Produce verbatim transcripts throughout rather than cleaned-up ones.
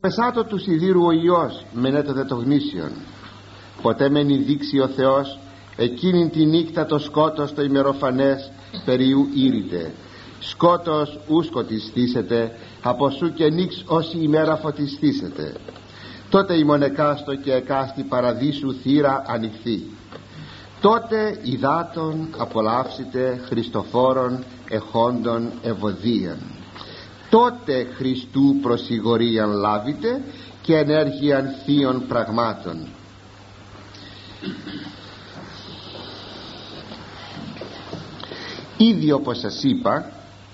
Πεσάτο του σιδήρου ο Υιός μενέτο δε το γνήσιον. Ποτέ μεν ειδείξει ο Θεός εκείνην τη νύχτα το σκότος το ημεροφανές περιού ήρυτε. Σκότος ου σκοτιστήσετε, από σου και νύξ όση ημέρα φωτιστήσετε. Τότε ημών εκάστο και εκάστη παραδείσου θύρα ανοιχθεί. Τότε υδάτων απολαύσετε Χριστοφόρων εχόντων ευωδίαν. Τότε Χριστού προσιγορίαν λάβετε και ενέργειαν θείων πραγμάτων. Ήδη όπως σας είπα,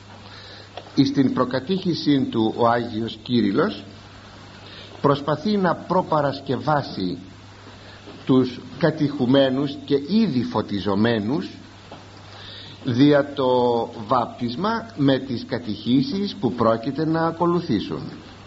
στην προκατήχησή του ο Άγιος Κύριλλος προσπαθεί να προπαρασκευάσει τους κατηχουμένους και ήδη φωτιζομένους δια το βάπτισμα με τις κατηχήσεις που πρόκειται να ακολουθήσουν.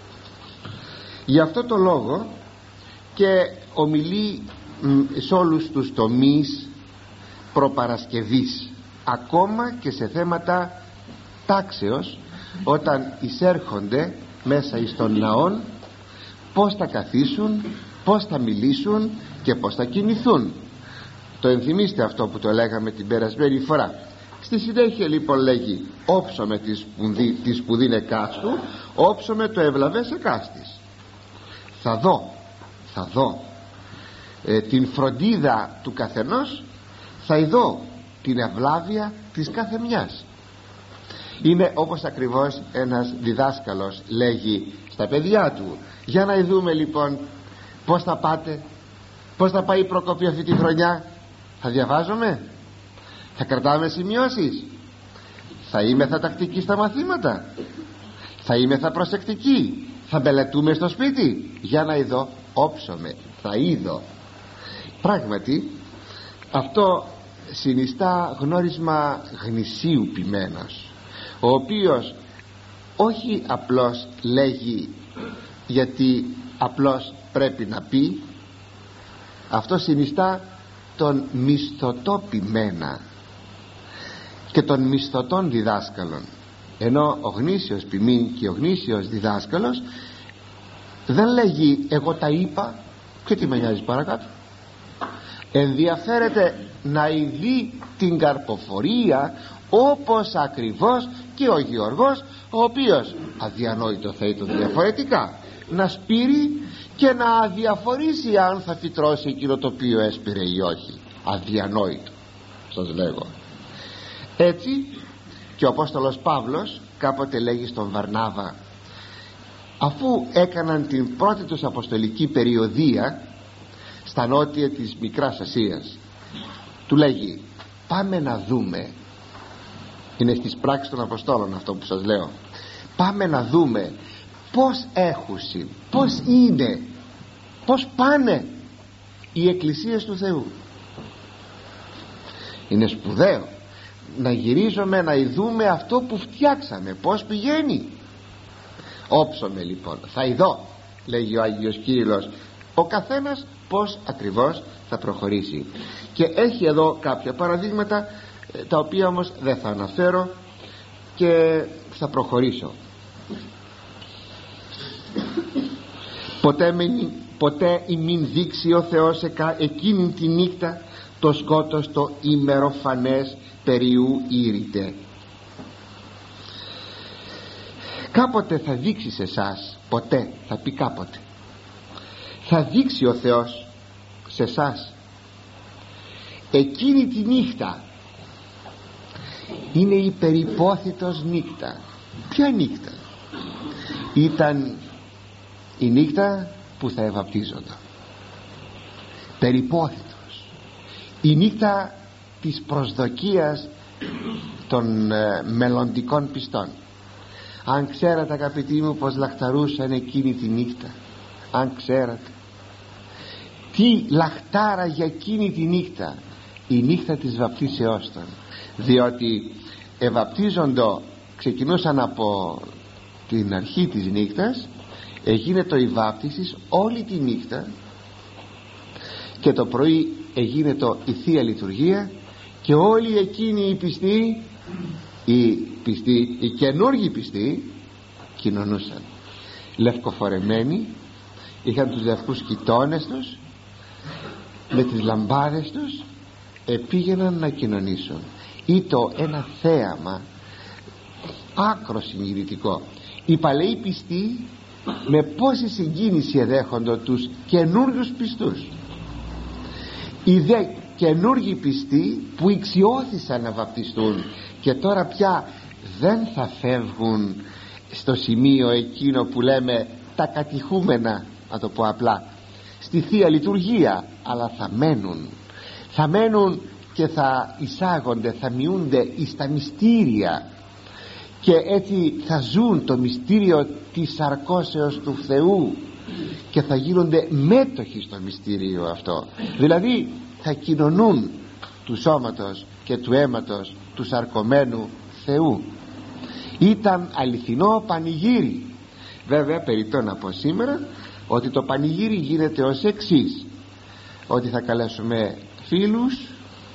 Γι' αυτό το λόγο και ομιλεί σε όλους τους τομείς προπαρασκευής, ακόμα και σε θέματα τάξεως, όταν εισέρχονται μέσα εις των ναών, πώς θα καθίσουν, πώς θα μιλήσουν και πώς θα κινηθούν. Το ενθυμίστε αυτό που το λέγαμε την περασμένη φορά. Στη συνέχεια λοιπόν λέγει όψομε τη σπουδή, τη σπουδήν εκάστου, όψομε το ευλαβές εκάστης. Θα δω, θα δω ε, την φροντίδα του καθενός, θα ειδώ την ευλάβεια της κάθε μιας. Είναι όπως ακριβώς ένας διδάσκαλος λέγει στα παιδιά του: για να ειδούμε λοιπόν πώς θα πάτε, πώς θα πάει η προκοπή αυτή τη χρονιά. Θα διαβάζουμε, θα κρατάμε σημειώσεις, θα είμαι θα τακτικοί στα μαθήματα, θα είμαι θα προσεκτικοί, θα μελετούμε στο σπίτι. Για να ειδώ, όψομαι, θα είδω. Πράγματι αυτό συνιστά γνώρισμα γνησίου ποιμένος, ο οποίος όχι απλώς λέγει γιατί απλώς πρέπει να πει. Αυτό συνιστά τον μισθωτό ποιμένα και των μισθωτών διδάσκαλων, ενώ ο γνήσιος ποιμήν και ο γνήσιος διδάσκαλος δεν λέγει εγώ τα είπα και τι με νοιάζει παρακάτω. Ενδιαφέρεται να ειδεί την καρποφορία, όπως ακριβώς και ο Γεωργός, ο οποίος αδιανόητο θα ήταν διαφορετικά να σπείρει και να αδιαφορήσει αν θα φυτρώσει εκείνο το οποίο έσπηρε ή όχι. Αδιανόητο σας λέγω. Έτσι και ο Απόστολος Παύλος κάποτε λέγει στον Βαρνάβα, αφού έκαναν την πρώτη τους αποστολική περιοδεία στα νότια της Μικράς Ασίας, του λέγει πάμε να δούμε, είναι στις πράξεις των Αποστόλων αυτό που σας λέω, πάμε να δούμε πως έχουσι, πως είναι, πως πάνε οι εκκλησίες του Θεού. Είναι σπουδαίο να γυρίζουμε να ειδούμε αυτό που φτιάξαμε, πως πηγαίνει. Όψομαι λοιπόν, θα ειδώ, λέγει ο Άγιος Κύριλλος, ο καθένας πως ακριβώς θα προχωρήσει. Και έχει εδώ κάποια παραδείγματα, τα οποία όμως δεν θα αναφέρω και θα προχωρήσω. Ποτέ, μην, ποτέ ημίν δείξει ο Θεός εκα, εκείνη τη νύχτα το σκότος το ημεροφανές περιού ήρυτε. Κάποτε θα δείξει σε εσάς, ποτέ θα πει κάποτε, θα δείξει ο Θεός σε εσάς εκείνη τη νύχτα. Είναι η περιπόθητος νύχτα. Ποια νύχτα? Ήταν η νύχτα που θα ευαπτίζονταν, περιπόθητος, η νύχτα της προσδοκίας των ε, μελλοντικών πιστών. Αν ξέρατε αγαπητοί μου πως λαχταρούσαν εκείνη τη νύχτα, αν ξέρατε τι λαχτάρα για εκείνη τη νύχτα, η νύχτα της βαπτίσεώς των, διότι ευαπτίζοντο ξεκινούσαν από την αρχή της νύχτας, εγίνετο η βάπτισης όλη τη νύχτα και το πρωί εγίνετο η Θεία Λειτουργία και όλοι εκείνοι οι πιστοί, οι πιστοί, οι καινούργοι πιστοί κοινωνούσαν. λευκοφορεμένοι, είχαν τους λευκούς χιτώνες τους με τις λαμπάδες τους, επήγαιναν να κοινωνήσουν. Ήτο ένα θέαμα άκρο συγκινητικό. Οι παλαιοί πιστοί με πόση συγκίνηση εδέχονται τους καινούριους πιστούς. Οι δε καινούργοι πιστοί που ηξιώθησαν να βαπτιστούν και τώρα πια δεν θα φεύγουν στο σημείο εκείνο που λέμε τα κατηχούμενα, να το πω απλά, στη Θεία Λειτουργία, αλλά θα μένουν θα μένουν και θα εισάγονται, θα μειούνται εις τα μυστήρια, και έτσι θα ζουν το μυστήριο της σαρκώσεως του Θεού και θα γίνονται μέτοχοι στο μυστήριο αυτό. Δηλαδή θα κοινωνούν του σώματος και του αίματος του σαρκωμένου Θεού. Ήταν αληθινό πανηγύρι. Βέβαια περιττό να πω σήμερα ότι το πανηγύρι γίνεται ως εξής: ότι θα καλέσουμε φίλους,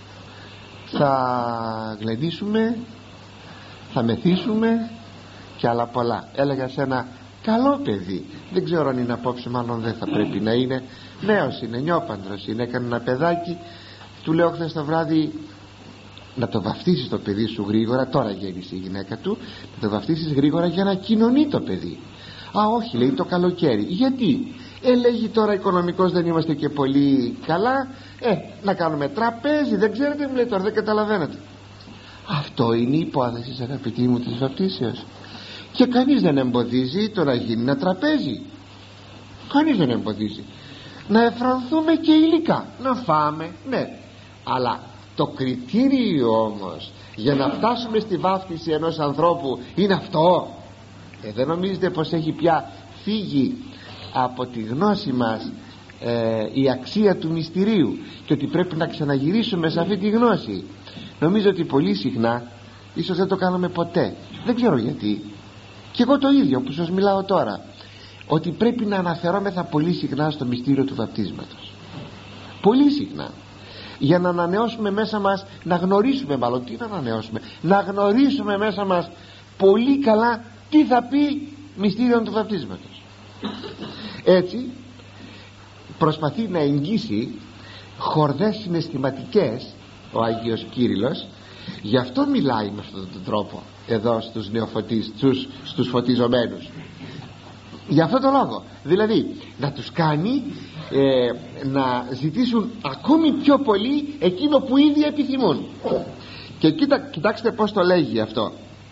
θα γλεντήσουμε, θα μεθύσουμε και άλλα πολλά. Έλεγα σε ένα καλό παιδί, δεν ξέρω αν είναι απόψε, μάλλον δεν θα πρέπει να είναι, νέος είναι, νιόπαντρος είναι, έκανε ένα παιδάκι, του λέω χθες το βράδυ να το βαφτίσεις το παιδί σου γρήγορα, τώρα γέννησε η γυναίκα του, να το βαφτίσεις γρήγορα για να κοινωνεί το παιδί. Α, όχι, λέει, το καλοκαίρι. Γιατί? Ε, λέγει, τώρα οικονομικώς δεν είμαστε και πολύ καλά, ε, να κάνουμε τραπέζι, δεν ξέρετε, μου λέει, τώρα δεν καταλαβαίνετε. Αυτό είναι η υπόθεση, αγαπητοί μου, της βαπτίσεως. Και κανείς δεν εμποδίζει το να γίνει ένα τραπέζι, κανείς δεν εμποδίζει. Να εφρανθούμε και υλικά, να φάμε, ναι, αλλά το κριτήριο όμως για να φτάσουμε στη βάφτιση ενός ανθρώπου είναι αυτό. ε, δεν νομίζετε πως έχει πια φύγει από τη γνώση μας ε, η αξία του μυστηρίου και ότι πρέπει να ξαναγυρίσουμε σε αυτή τη γνώση? Νομίζω ότι πολύ συχνά, ίσως δεν το κάνουμε ποτέ, δεν ξέρω γιατί, και εγώ το ίδιο που σας μιλάω τώρα, ότι πρέπει να αναφερόμεθα πολύ συχνά στο μυστήριο του βαπτίσματος, πολύ συχνά, για να ανανεώσουμε μέσα μας, να γνωρίσουμε, μάλλον τι να ανανεώσουμε, να γνωρίσουμε μέσα μας πολύ καλά τι θα πει μυστήριο του βαπτίσματος. Έτσι προσπαθεί να εγγύσει χορδές συναισθηματικές ο Άγιος Κύριλλος. Γι' αυτό μιλάει με αυτόν τον τρόπο εδώ στους νεοφωτείς, στους, στους φωτιζομένους, για αυτόν τον λόγο, δηλαδή να τους κάνει ε, να ζητήσουν ακόμη πιο πολύ εκείνο που ήδη επιθυμούν. Και κοίτα, κοιτάξτε πως το λέγει αυτό: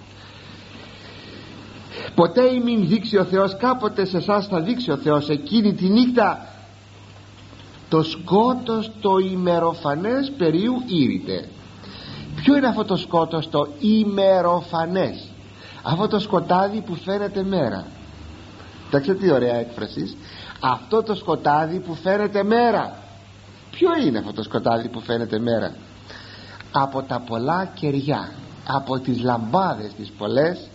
ποτέ ημίν δείξει ο Θεός, κάποτε σε εσάς θα δείξει ο Θεός εκείνη τη νύχτα το σκότος το ημεροφανές περίου ήρυτε. Ποιο είναι αυτό το σκότος το ημεροφανές? Αυτό το σκοτάδι που φαίνεται μέρα. Κοιτάξτε τι ωραία έκφραση. Αυτό το σκοτάδι που φαίνεται μέρα. Ποιο είναι αυτό το σκοτάδι που φαίνεται μέρα? Από τα πολλά κεριά, από τις λαμπάδες τις πολλές,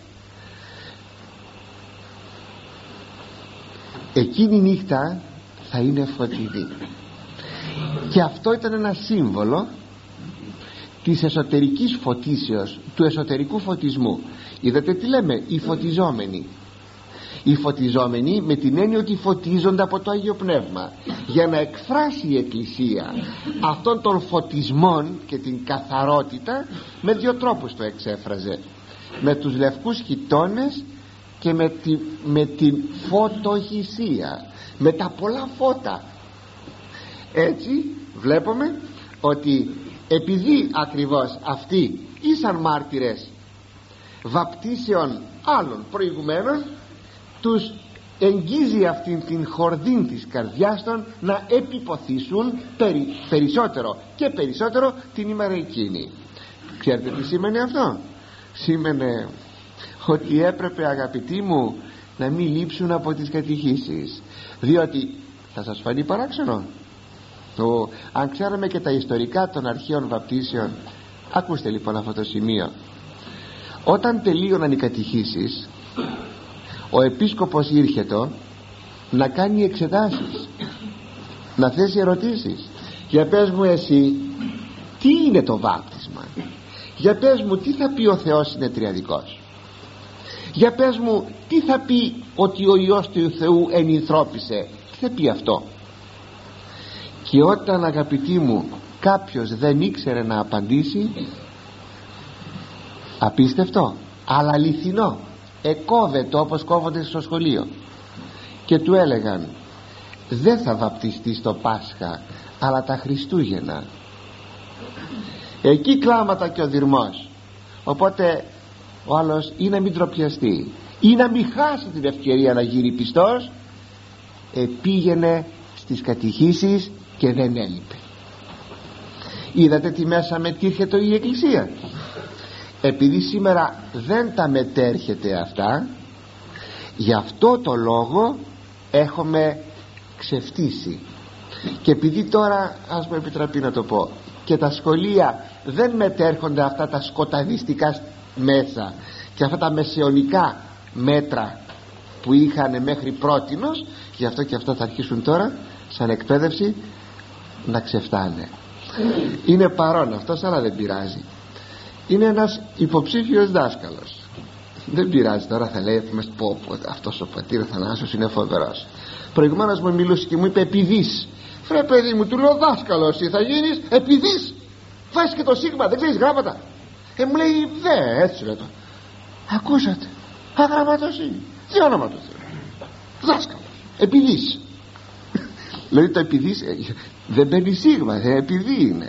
εκείνη η νύχτα θα είναι φωτεινή. Και αυτό ήταν ένα σύμβολο της εσωτερικής φωτίσεως, του εσωτερικού φωτισμού. Είδατε τι λέμε, οι φωτιζόμενοι. Οι φωτιζόμενοι με την έννοια ότι φωτίζονται από το Άγιο Πνεύμα, για να εκφράσει η Εκκλησία αυτών των φωτισμών και την καθαρότητα. Με δύο τρόπους το εξέφραζε: με τους λευκούς χιτώνες και με, τη, με την φωτοχυσία, με τα πολλά φώτα. Έτσι βλέπουμε ότι επειδή ακριβώς αυτοί ήσαν μάρτυρες βαπτίσεων άλλων προηγουμένων, τους εγγίζει αυτήν την χορδή της καρδιάς των να επιποθήσουν περι, περισσότερο και περισσότερο την ημέρα εκείνη. Ξέρετε τι σήμαινε αυτό? Σήμαινε ότι έπρεπε, αγαπητοί μου, να μην λείψουν από τις κατηχήσεις, διότι θα σας φανεί παράξενο το, αν ξέραμε και τα ιστορικά των αρχαίων βαπτίσεων. Ακούστε λοιπόν αυτό το σημείο: όταν τελείωναν οι κατηχήσεις, ο επίσκοπος ήρχετο να κάνει εξετάσεις, να θέσει ερωτήσεις. Για πες μου εσύ, τι είναι το βάπτισμα? Για πες μου, τι θα πει ο Θεός είναι τριαδικός? Για πες μου, τι θα πει ότι ο Υιός του Θεού ενυνθρώπισε? Τι θα πει αυτό? Και όταν, αγαπητοί μου, κάποιος δεν ήξερε να απαντήσει, απίστευτο αλλά αληθινό, εκόβεται όπως κόβονται στο σχολείο, και του έλεγαν δεν θα βαπτιστείς το Πάσχα αλλά τα Χριστούγεννα. Εκεί κλάματα και ο δειρμός. Οπότε ο άλλος ή να μην τροπιαστεί ή να μην χάσει την ευκαιρία να γίνει πιστός, ε, πήγαινε στις κατηχήσεις και δεν έλειπε. Είδατε τι μέσα μετήρχεται η Εκκλησία? Επειδή σήμερα δεν τα μετέρχεται αυτά, γι' αυτό το λόγο έχουμε ξεφτύσει. Και επειδή τώρα, ας μου επιτραπεί να το πω, και τα σχολεία δεν μετέρχονται αυτά τα σκοταδιστικά μέσα και αυτά τα μεσαιωνικά μέτρα που είχαν μέχρι πρότινος, γι' αυτό και αυτά θα αρχίσουν τώρα σαν εκπαίδευση να ξεφτάνε. Είναι παρόν αυτός, αλλά δεν πειράζει. Είναι ένας υποψήφιος δάσκαλος, δεν πειράζει. Τώρα θα λέει πω, πω, αυτός ο πατήρ Θανάσιος είναι φοβερός. Προηγουμένως μου μιλούσε και μου είπε επειδής. Φρέ παιδί μου, του λέω δάσκαλος ή θα γίνεις επειδής? Βάζεις και το σίγμα, δεν ξέρεις γράμματα? Ε, μου λέει δε, έτσι λέω το. Ακούσατε, αγράμματος είναι, τι όνομα του Θεού, δάσκαλος, επειδής. Δηλαδή το επειδής δεν παίρνει σίγμα, ε, επειδή είναι.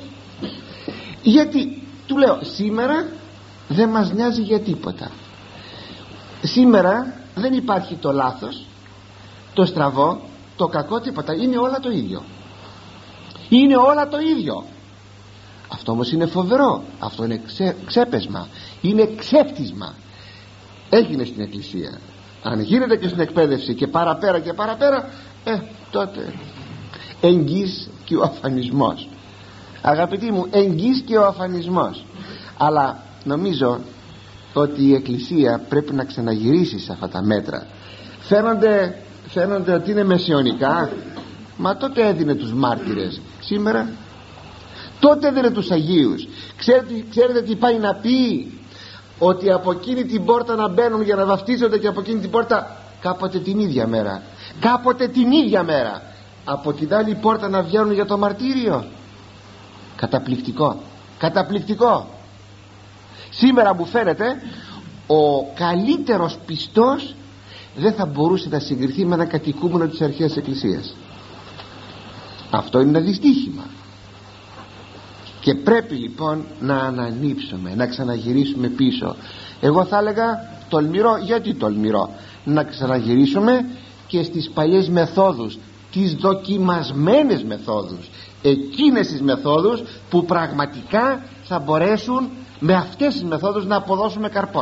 Γιατί του λέω σήμερα δεν μας νοιάζει για τίποτα. Σήμερα δεν υπάρχει το λάθος, το στραβό, το κακό, τίποτα. Είναι όλα το ίδιο. Είναι όλα το ίδιο. Αυτό όμως είναι φοβερό. Αυτό είναι ξέ, ξέπεσμα. Είναι ξέφτισμα. Έγινε στην Εκκλησία. Αν γίνεται και στην εκπαίδευση και παραπέρα και παραπέρα, ε, τότε εγγύς και ο αφανισμός. Αγαπητοί μου, εγγύς και ο αφανισμός. Αλλά νομίζω ότι η Εκκλησία πρέπει να ξαναγυρίσει σε αυτά τα μέτρα. Φαίνονται, φαίνονται ότι είναι μεσαιωνικά, μα τότε έδινε τους μάρτυρες. Σήμερα τότε έδινε τους Αγίους. Ξέρετε, ξέρετε τι πάει να πει? Ότι από εκείνη την πόρτα να μπαίνουν για να βαφτίζονται, και από εκείνη την πόρτα κάποτε την ίδια μέρα, κάποτε την ίδια μέρα από την άλλη πόρτα να βγαίνουν για το μαρτύριο. Καταπληκτικό, καταπληκτικό. Σήμερα μου φαίνεται ο καλύτερος πιστός δεν θα μπορούσε να συγκριθεί με ένα κατοικούμενο της αρχαίας Εκκλησίας. Αυτό είναι ένα δυστύχημα. Και πρέπει λοιπόν να ανανύψουμε, να ξαναγυρίσουμε πίσω. Εγώ θα έλεγα τολμηρό. Γιατί τολμηρό? Να ξαναγυρίσουμε και στις παλιές μεθόδους, τις δοκιμασμένες μεθόδους, εκείνες τις μεθόδους που πραγματικά θα μπορέσουν με αυτές τις μεθόδους να αποδώσουμε καρπόν.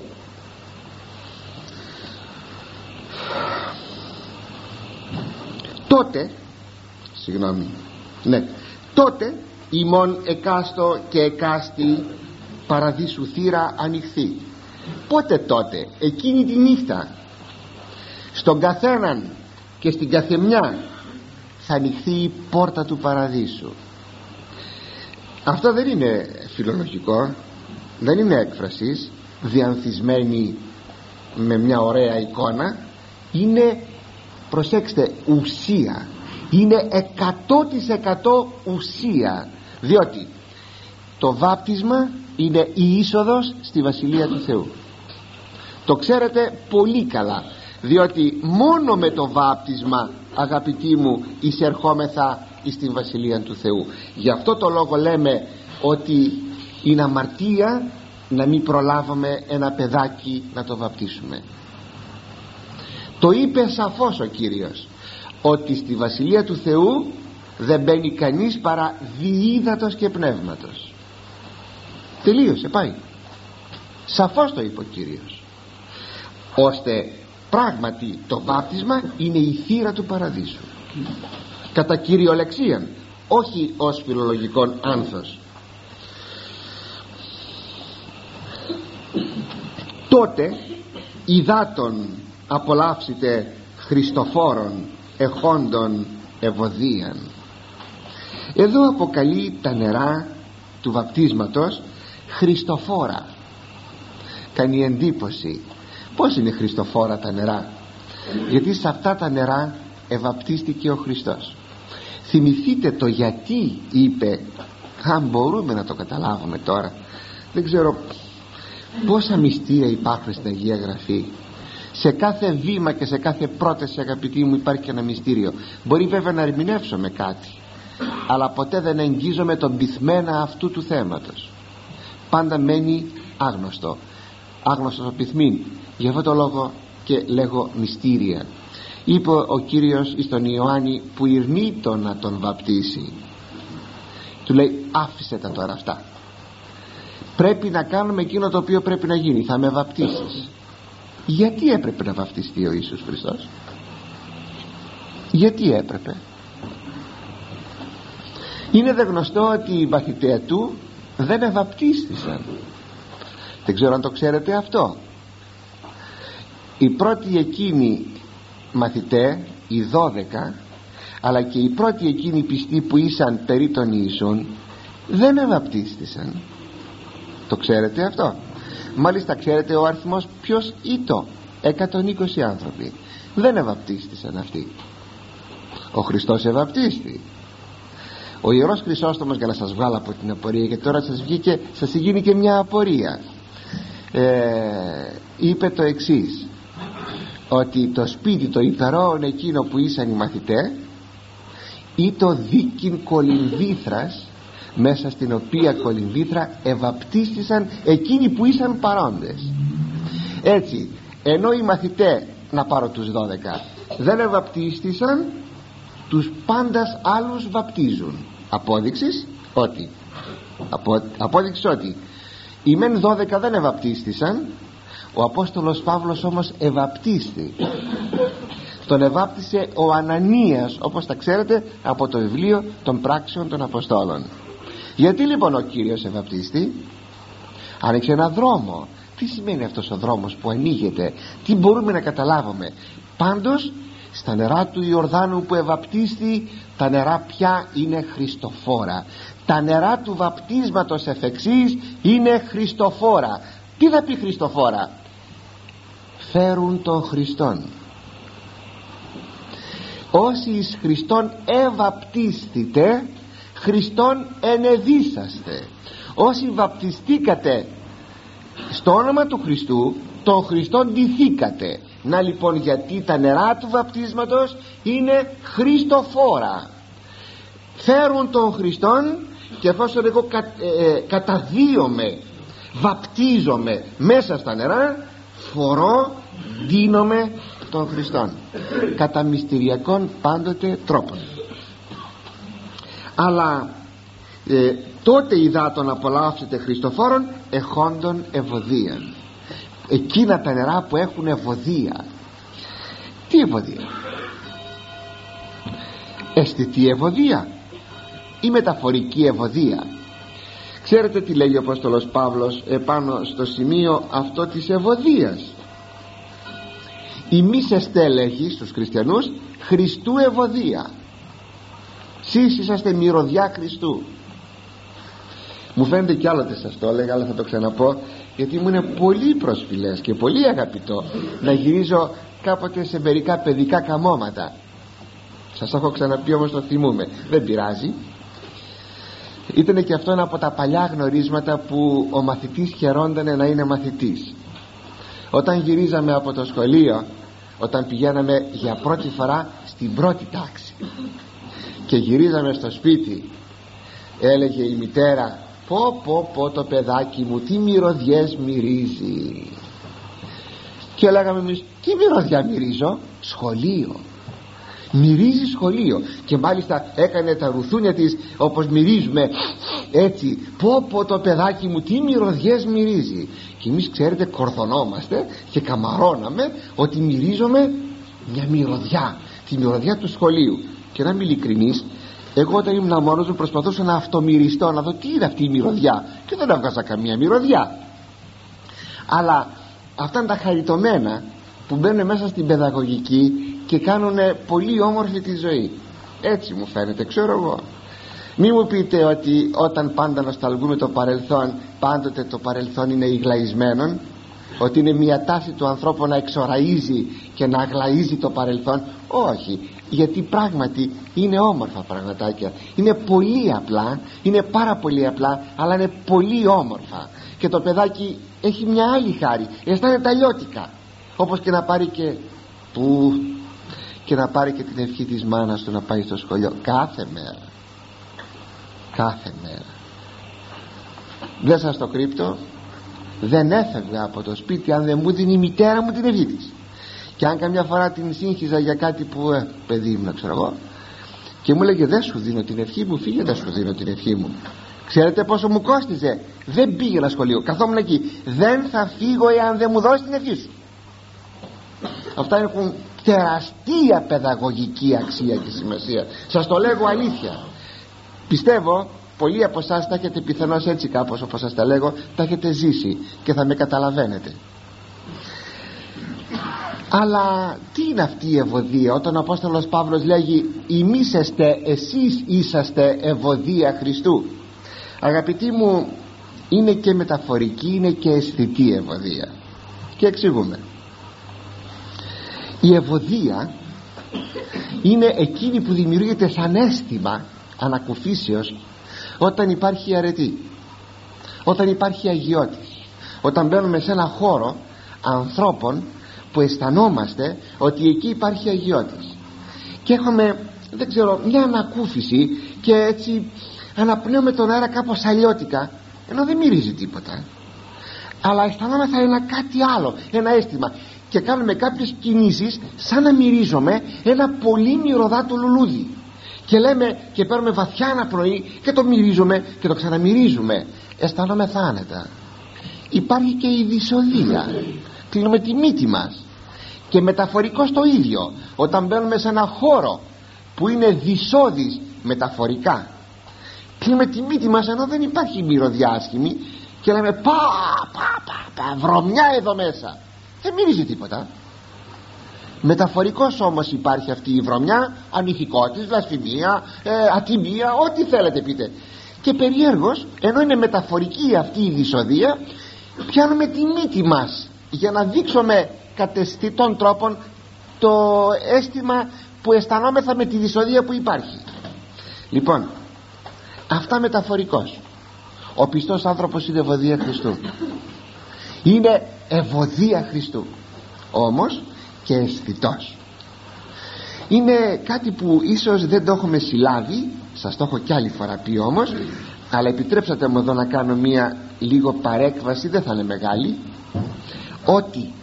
Τότε συγγνώμη ναι τότε ημών εκάστο και εκάστη παραδείσου θύρα ανοιχθεί. Πότε τότε? Εκείνη τη νύχτα στον καθέναν και στην καθεμιά θα ανοιχθεί η πόρτα του παραδείσου. Αυτό δεν είναι φιλολογικό, δεν είναι έκφραση διανθισμένη με μια ωραία εικόνα. Είναι, προσέξτε, ουσία. Είναι εκατό τοις εκατό ουσία. Διότι το βάπτισμα είναι η είσοδος στη Βασιλεία του Θεού. Το ξέρετε πολύ καλά, διότι μόνο με το βάπτισμα, αγαπητοί μου, εισερχόμεθα εις την Βασιλεία του Θεού. Γι' αυτό το λόγο λέμε ότι είναι αμαρτία να μην προλάβουμε ένα παιδάκι να το βαπτίσουμε. Το είπε σαφώς ο Κύριος, ότι στη Βασιλεία του Θεού δεν μπαίνει κανείς παρά διείδατος και πνεύματος. Τελείωσε, πάει. Σαφώς το είπε ο Κύριος. Ώστε πράγματι το βάπτισμα είναι η θύρα του παραδείσου, κατά κυριολεξίαν, όχι ως φιλολογικόν άνθος. Τότε ιδάτων απολαύσετε Χριστοφόρων εχόντων ευωδίαν. Εδώ αποκαλεί τα νερά του βαπτίσματος Χριστοφόρα. Κάνει εντύπωση Πώς είναι χριστοφόρα τα νερά? Γιατί σε αυτά τα νερά ευαπτίστηκε ο Χριστός. Θυμηθείτε το γιατί είπε, αν μπορούμε να το καταλάβουμε τώρα. Δεν ξέρω πόσα μυστήρια υπάρχουν στην Αγία Γραφή. Σε κάθε βήμα και σε κάθε πρόταση, αγαπητοί μου, υπάρχει και ένα μυστήριο. Μπορεί βέβαια να ερμηνεύσουμε κάτι, αλλά ποτέ δεν εγγίζομαι τον πυθμένα αυτού του θέματος. Πάντα μένει άγνωστο, άγνωστος ο πυθμήν. Γι' αυτό το λόγο και λέγω μυστήρια. Είπε ο Κύριος εις τον Ιωάννη που ειρνείτο να τον βαπτίσει, του λέει άφησε τα τώρα αυτά, πρέπει να κάνουμε εκείνο το οποίο πρέπει να γίνει, θα με βαπτίσεις. Γιατί έπρεπε να βαπτιστεί ο Ιησούς Χριστός? Γιατί έπρεπε? Είναι δε γνωστό ότι οι μαθητές του δεν ευαπτίστησαν. Δεν ξέρω αν το ξέρετε αυτό. Οι πρώτοι εκείνοι μαθητές, οι δώδεκα, αλλά και οι πρώτοι εκείνοι πιστοί που ήσαν περί των Ιησούν, δεν ευαπτίστησαν. Το ξέρετε αυτό? Μάλιστα ξέρετε ο αριθμός ποιος ήτο? εκατόν είκοσι άνθρωποι. Δεν ευαπτίστησαν αυτοί. Ο Χριστός ευαπτίστη. Ο Ιερός Χρυσόστομος, για να σας βγάλω από την απορία, γιατί τώρα σας βγήκε, σας γίνει και μια απορία, ε, είπε το εξής, ότι το σπίτι το υπερόον εκείνο που ήσαν οι μαθητές ή το δίκην κολυμβήθρας, μέσα στην οποία κολυμβήθρα ευαπτίστησαν εκείνοι που ήσαν παρόντες. Έτσι, ενώ οι μαθητές, να πάρω τους δώδεκα, δεν ευαπτίστησαν, τους πάντας άλλους βαπτίζουν. Απόδειξης ότι απο, απόδειξη ότι οι μεν δώδεκα δεν ευαπτίστησαν, ο Απόστολος Παύλος όμως ευαπτίστη. Τον ευάπτισε ο Ανανίας, όπως τα ξέρετε από το βιβλίο των πράξεων των Αποστόλων. Γιατί λοιπόν ο Κύριος ευαπτίστη? Άνοιξε ένα δρόμο. Τι σημαίνει αυτός ο δρόμος που ανοίγεται? Τι μπορούμε να καταλάβουμε? Πάντως στα νερά του Ιορδάνου που ευαπτίστη, τα νερά πια είναι χριστοφόρα. Τα νερά του βαπτίσματος εφ' εξής είναι χριστοφόρα. Τι θα πει χριστοφόρα? Φέρουν τον Χριστόν. Όσοι εις Χριστόν ευαπτίστητε, Χριστόν ενεδίσαστε. Όσοι βαπτιστήκατε στο όνομα του Χριστού, τον Χριστόν ντυθήκατε. Να λοιπόν γιατί τα νερά του βαπτίσματος είναι χριστοφόρα. Φέρουν τον Χριστόν, και εφόσον εγώ κα, ε, καταδύομαι, βαπτίζομαι μέσα στα νερά, φορώ, ντύνομαι τον Χριστόν κατά μυστηριακών πάντοτε τρόπων. Αλλά ε, τότε ιδάτων απολαύσετε Χριστοφόρων εχόντων ευωδίαν. Εκείνα τα νερά που έχουν ευωδία. Τι ευωδία? Αισθητή ευωδία ή μεταφορική ευωδία? Ξέρετε τι λέει ο Απόστολος Παύλος επάνω στο σημείο αυτό της ευωδίας? Ημείς εστέλεγοι στους χριστιανούς Χριστού ευωδία. Σεις είσαστε μυρωδιά Χριστού. Μου φαίνεται κι άλλοτε σας το έλεγα, αλλά θα το ξαναπώ, γιατί μου είναι πολύ προσφυλές και πολύ αγαπητό να γυρίζω κάποτε σε μερικά παιδικά καμώματα. Σας έχω ξαναπεί όμως, το θυμούμαι, δεν πειράζει. Ήτανε και αυτό ένα από τα παλιά γνωρίσματα που ο μαθητής χαιρόντανε να είναι μαθητής. Όταν γυρίζαμε από το σχολείο, όταν πηγαίναμε για πρώτη φορά στην πρώτη τάξη και γυρίζαμε στο σπίτι, έλεγε η μητέρα, πω πω πω το παιδάκι μου τι μυρωδιές μυρίζει. Και λέγαμε εμείς, τι μυρωδιά μυρίζω? Σχολείο. Μυρίζει σχολείο. Και μάλιστα έκανε τα ρουθούνια της όπως μυρίζουμε, έτσι, πω πω το παιδάκι μου τι μυρωδιές μυρίζει. Και εμείς, ξέρετε, κορδωνόμαστε και καμαρώναμε ότι μυρίζουμε μια μυρωδιά, τη μυρωδιά του σχολείου. Και να είμαι ειλικρινής, εγώ όταν ήμουν μόνος μου προσπαθούσα να αυτομυριστώ, να δω τι είναι αυτή η μυρωδιά, και δεν έβγαζα καμία μυρωδιά. Αλλά αυτά είναι τα χαριτωμένα που μπαίνουν μέσα στην παιδαγωγική και κάνουν πολύ όμορφη τη ζωή. Έτσι μου φαίνεται, ξέρω εγώ. Μη μου πείτε ότι όταν πάντα νοσταλγούμε το παρελθόν, πάντοτε το παρελθόν είναι ηγλαϊσμένο. ότι είναι μια τάση του ανθρώπου να εξοραίζει και να αγλαίζει το παρελθόν. Όχι, γιατί πράγματι είναι όμορφα πραγματάκια, είναι πολύ απλά, είναι πάρα πολύ απλά, αλλά είναι πολύ όμορφα. Και το παιδάκι έχει μια άλλη χάρη, αισθάνεται αλλιώτικα, όπως και να πάρει και που και να πάρει και την ευχή της μάνας του να πάει στο σχολείο κάθε μέρα, κάθε μέρα. Δεν σας το κρύπτω, δεν έφευγα από το σπίτι αν δεν μου δίνει η μητέρα μου την ευχή της. Και αν καμιά φορά την σύγχυζα για κάτι που ε, παιδί μου, ξέρω εγώ, και μου λέγε δεν σου δίνω την ευχή μου, φύγε, δεν σου δίνω την ευχή μου. Ξέρετε πόσο μου κόστιζε? Δεν πήγαινα σχολείο, καθόμουν εκεί. Δεν θα φύγω εάν δεν μου δώσει την ευχή σου. Αυτά έχουν τεραστία παιδαγωγική αξία και σημασία. Σας το λέγω αλήθεια. Πιστεύω πολλοί από εσάς τα έχετε πιθανώς έτσι κάπως όπως σας τα λέγω, τα έχετε ζήσει και θα με καταλαβαίνετε. Αλλά τι είναι αυτή η ευωδία? Όταν ο Απόστολος Παύλος λέγει ημίσεστε, εσείς είσαστε ευωδία Χριστού, αγαπητοί μου, είναι και μεταφορική, είναι και αισθητή ευωδία. Και εξηγούμε. Η ευωδία είναι εκείνη που δημιουργείται σαν αίσθημα ανακουφίσεως όταν υπάρχει αρετή, όταν υπάρχει αγιώτης, όταν μπαίνουμε σε ένα χώρο ανθρώπων που αισθανόμαστε ότι εκεί υπάρχει αγιώτης και έχουμε, δεν ξέρω, μια ανακούφιση και έτσι αναπνέουμε τον αέρα κάπως αλλιώτικα, ενώ δεν μυρίζει τίποτα, αλλά αισθανόμαστε ένα κάτι άλλο, ένα αίσθημα, και κάνουμε κάποιες κινήσεις σαν να μυρίζουμε ένα πολύ μυρωδάτο λουλούδι και λέμε και παίρνουμε βαθιά αναπνοή και το μυρίζουμε και το ξαναμυρίζουμε, αισθανόμεθα άνετα. Υπάρχει και η δυσοδεία, κλείνουμε τη μύτη μας. Και μεταφορικός το ίδιο, όταν μπαίνουμε σε ένα χώρο που είναι δυσόδης μεταφορικά, κλείνουμε τη μύτη μας ενώ δεν υπάρχει μυρωδιά άσχημη και λέμε πα πα πα, πα βρωμιά εδώ μέσα, δεν μυρίζει τίποτα. Μεταφορικός όμως υπάρχει αυτή η βρωμιά, ανηθικότης, βλασφημία, ε, ατιμία, ό,τι θέλετε πείτε. Και περιέργως, ενώ είναι μεταφορική αυτή η δυσοδεία, πιάνουμε τη μύτη μας για να δείξουμε καταισθητών τρόπων το αίσθημα που αισθανόμεθα με τη δυσοδεία που υπάρχει. Λοιπόν, αυτά μεταφορικός. Ο πιστός άνθρωπος είναι ευωδία Χριστού, είναι ευωδία Χριστού, όμως και αισθητός. Είναι κάτι που ίσως δεν το έχουμε συλλάβει, σας το έχω κι άλλη φορά πει όμως, αλλά επιτρέψατε μου εδώ να κάνω μία λίγο παρέκβαση, δεν θα είναι μεγάλη, ότι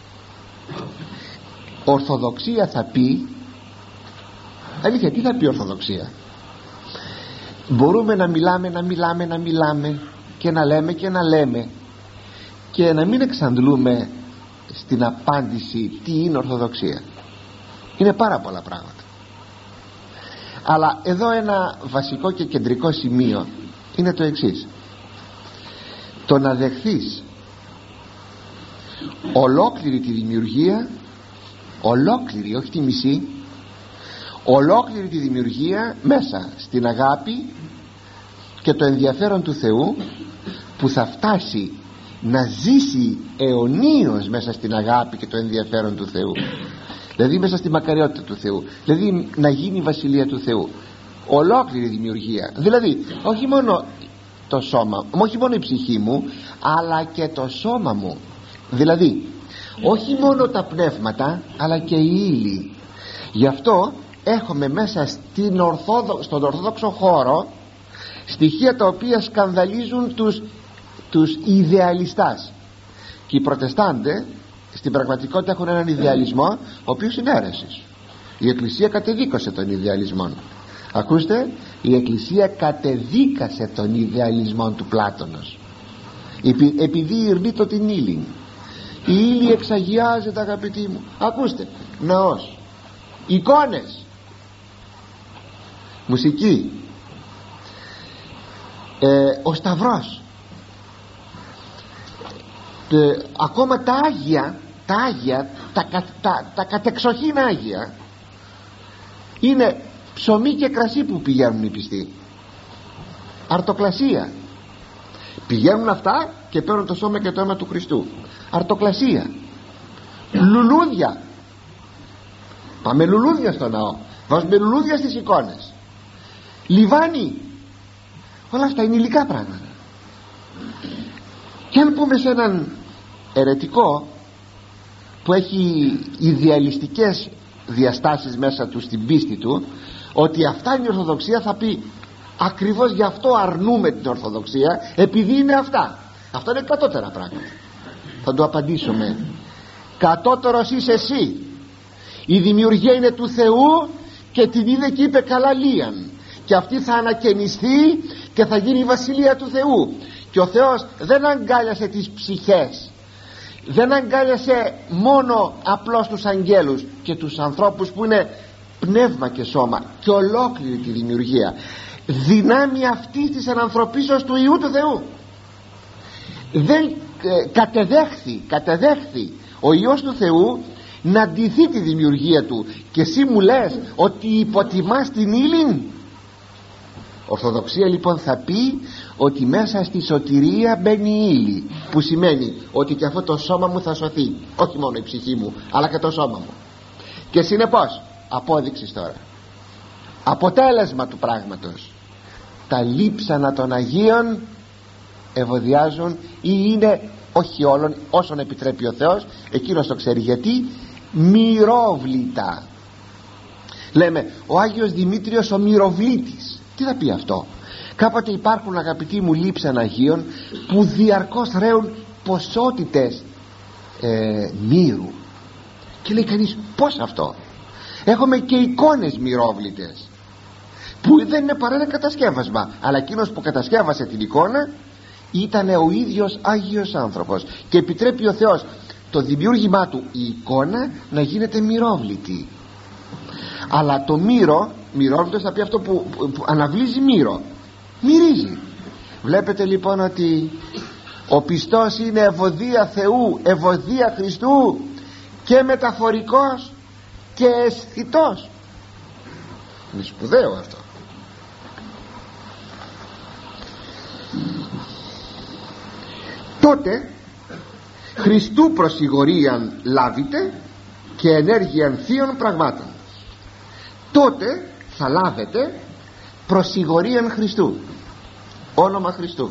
Ορθοδοξία θα πει, αλήθεια, τι θα πει Ορθοδοξία? Μπορούμε να μιλάμε, να μιλάμε, να μιλάμε και να λέμε και να λέμε και να μην εξαντλούμε στην απάντηση τι είναι Ορθοδοξία. Είναι πάρα πολλά πράγματα, αλλά εδώ ένα βασικό και κεντρικό σημείο είναι το εξής: το να δεχθείς ολόκληρη τη δημιουργία, ολόκληρη, όχι τη μισή, ολόκληρη τη δημιουργία μέσα στην αγάπη και το ενδιαφέρον του Θεού, που θα φτάσει να ζήσει αιωνίως μέσα στην αγάπη και το ενδιαφέρον του Θεού, δηλαδή μέσα στη μακαριότητα του Θεού, δηλαδή να γίνει η βασιλεία του Θεού. Ολόκληρη δημιουργία, δηλαδή όχι μόνο το σώμα, όχι μόνο η ψυχή μου, αλλά και το σώμα μου, δηλαδή όχι μόνο τα πνεύματα αλλά και η ύλη. Γι' αυτό έχουμε μέσα στην ορθόδο, στον ορθόδοξο χώρο στοιχεία τα οποία σκανδαλίζουν τους, τους ιδεαλιστάς, και οι προτεστάντες στην πραγματικότητα έχουν έναν ιδεαλισμό ο οποίος είναι αίρεσης. Η Εκκλησία κατεδίκασε τον ιδεαλισμό. Ακούστε, η Εκκλησία κατεδίκασε τον ιδεαλισμό του Πλάτωνος, επει, επειδή ειρνείτο την ύλη. Η ύλη εξαγιάζεται, αγαπητοί μου. Ακούστε, ναός, εικόνες, μουσική, ε, ο Σταυρός, ε, ακόμα τα Άγια, τα Άγια, τα, τα, τα, τα κατεξοχήν Άγια είναι ψωμί και κρασί που πηγαίνουν οι πιστοί. Αρτοκλασία. Πηγαίνουν αυτά και παίρνουν το σώμα και το αίμα του Χριστού. Αρτοκλασία, λουλούδια, πάμε λουλούδια στο ναό, βάζουμε λουλούδια στις εικόνες, λιβάνι, όλα αυτά είναι υλικά πράγματα. Και αν πούμε σε έναν ερετικό που έχει ιδεαλιστικές διαστάσεις μέσα του στην πίστη του, ότι αυτά είναι η Ορθοδοξία, θα πει ακριβώς γι' αυτό αρνούμε την Ορθοδοξία, επειδή είναι αυτά. Αυτό είναι κατώτερα πράγματα. Θα του απαντήσουμε, κατώτερος είσαι εσύ, η δημιουργία είναι του Θεού και την είδε και είπε καλά λίαν, και αυτή θα ανακαινιστεί και θα γίνει η βασιλεία του Θεού. Και ο Θεός δεν αγκάλιασε τις ψυχές, δεν αγκάλιασε μόνο απλώς τους αγγέλους και τους ανθρώπους που είναι πνεύμα και σώμα, και ολόκληρη τη δημιουργία, δυνάμει αυτής της ανανθρωπίσεως του Υιού του Θεού. Δεν ε, κατεδέχθη, κατεδέχθη ο Υιός του Θεού να ντυθεί τη δημιουργία του, και εσύ μου λες ότι υποτιμάς την ύλην. Ορθοδοξία λοιπόν θα πει ότι μέσα στη σωτηρία μπαίνει η ύλη, που σημαίνει ότι και αυτό το σώμα μου θα σωθεί, όχι μόνο η ψυχή μου αλλά και το σώμα μου. Και συνεπώς απόδειξης τώρα, αποτέλεσμα του πράγματος, τα λείψανα των Αγίων ευωδιάζουν, ή είναι, όχι όλων, όσων επιτρέπει ο Θεός, εκείνος το ξέρει γιατί, μυróβλητα. Λέμε ο Άγιος Δημήτριος ο μυροβλήτης. Τι θα πει αυτό? Κάποτε υπάρχουν, αγαπητοί μου, λείψανα Αγίων που διαρκώς ρέουν ποσότητες ε, μύρου, και λέει κανείς, πώς αυτό? Έχουμε και εικόνες μυróβλητες που δεν είναι παρά ένα κατασκεύασμα, αλλά εκείνος που κατασκεύασε την εικόνα ήταν ο ίδιος Άγιος άνθρωπος, και επιτρέπει ο Θεός το δημιούργημά του, η εικόνα, να γίνεται μυróβλητη. Αλλά το μύρο, μυróβλητος θα πει αυτό που, που, που αναβλύζει μύρο, μυρίζει. Βλέπετε λοιπόν ότι ο πιστός είναι ευωδία Θεού, ευωδία Χριστού, και μεταφορικός και αισθητός. Είναι σπουδαίο αυτό. Τότε Χριστού προσιγορίαν λάβετε και ενέργειαν θείων πραγμάτων. Τότε θα λάβετε προσιγορίαν Χριστού, όνομα Χριστού,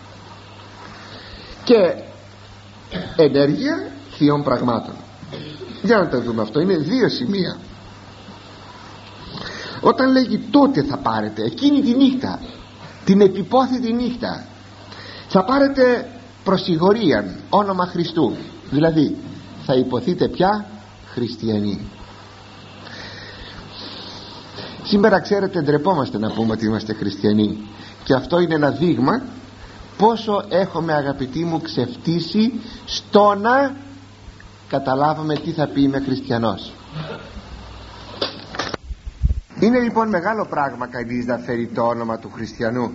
και ενέργεια θείων πραγμάτων. Για να το δούμε αυτό, είναι δύο σημεία. Όταν λέγει τότε θα πάρετε, εκείνη τη νύχτα, την επιπόθητη νύχτα, θα πάρετε προσιγορίαν, όνομα Χριστού, δηλαδή θα υποθείτε πια χριστιανοί. Σήμερα, ξέρετε, ντρεπόμαστε να πούμε ότι είμαστε χριστιανοί, και αυτό είναι ένα δείγμα πόσο έχουμε, αγαπητοί μου, ξεφτύσει στο να καταλάβουμε τι θα πει είμαι χριστιανός. Είναι λοιπόν μεγάλο πράγμα κανείς να φέρει το όνομα του χριστιανού,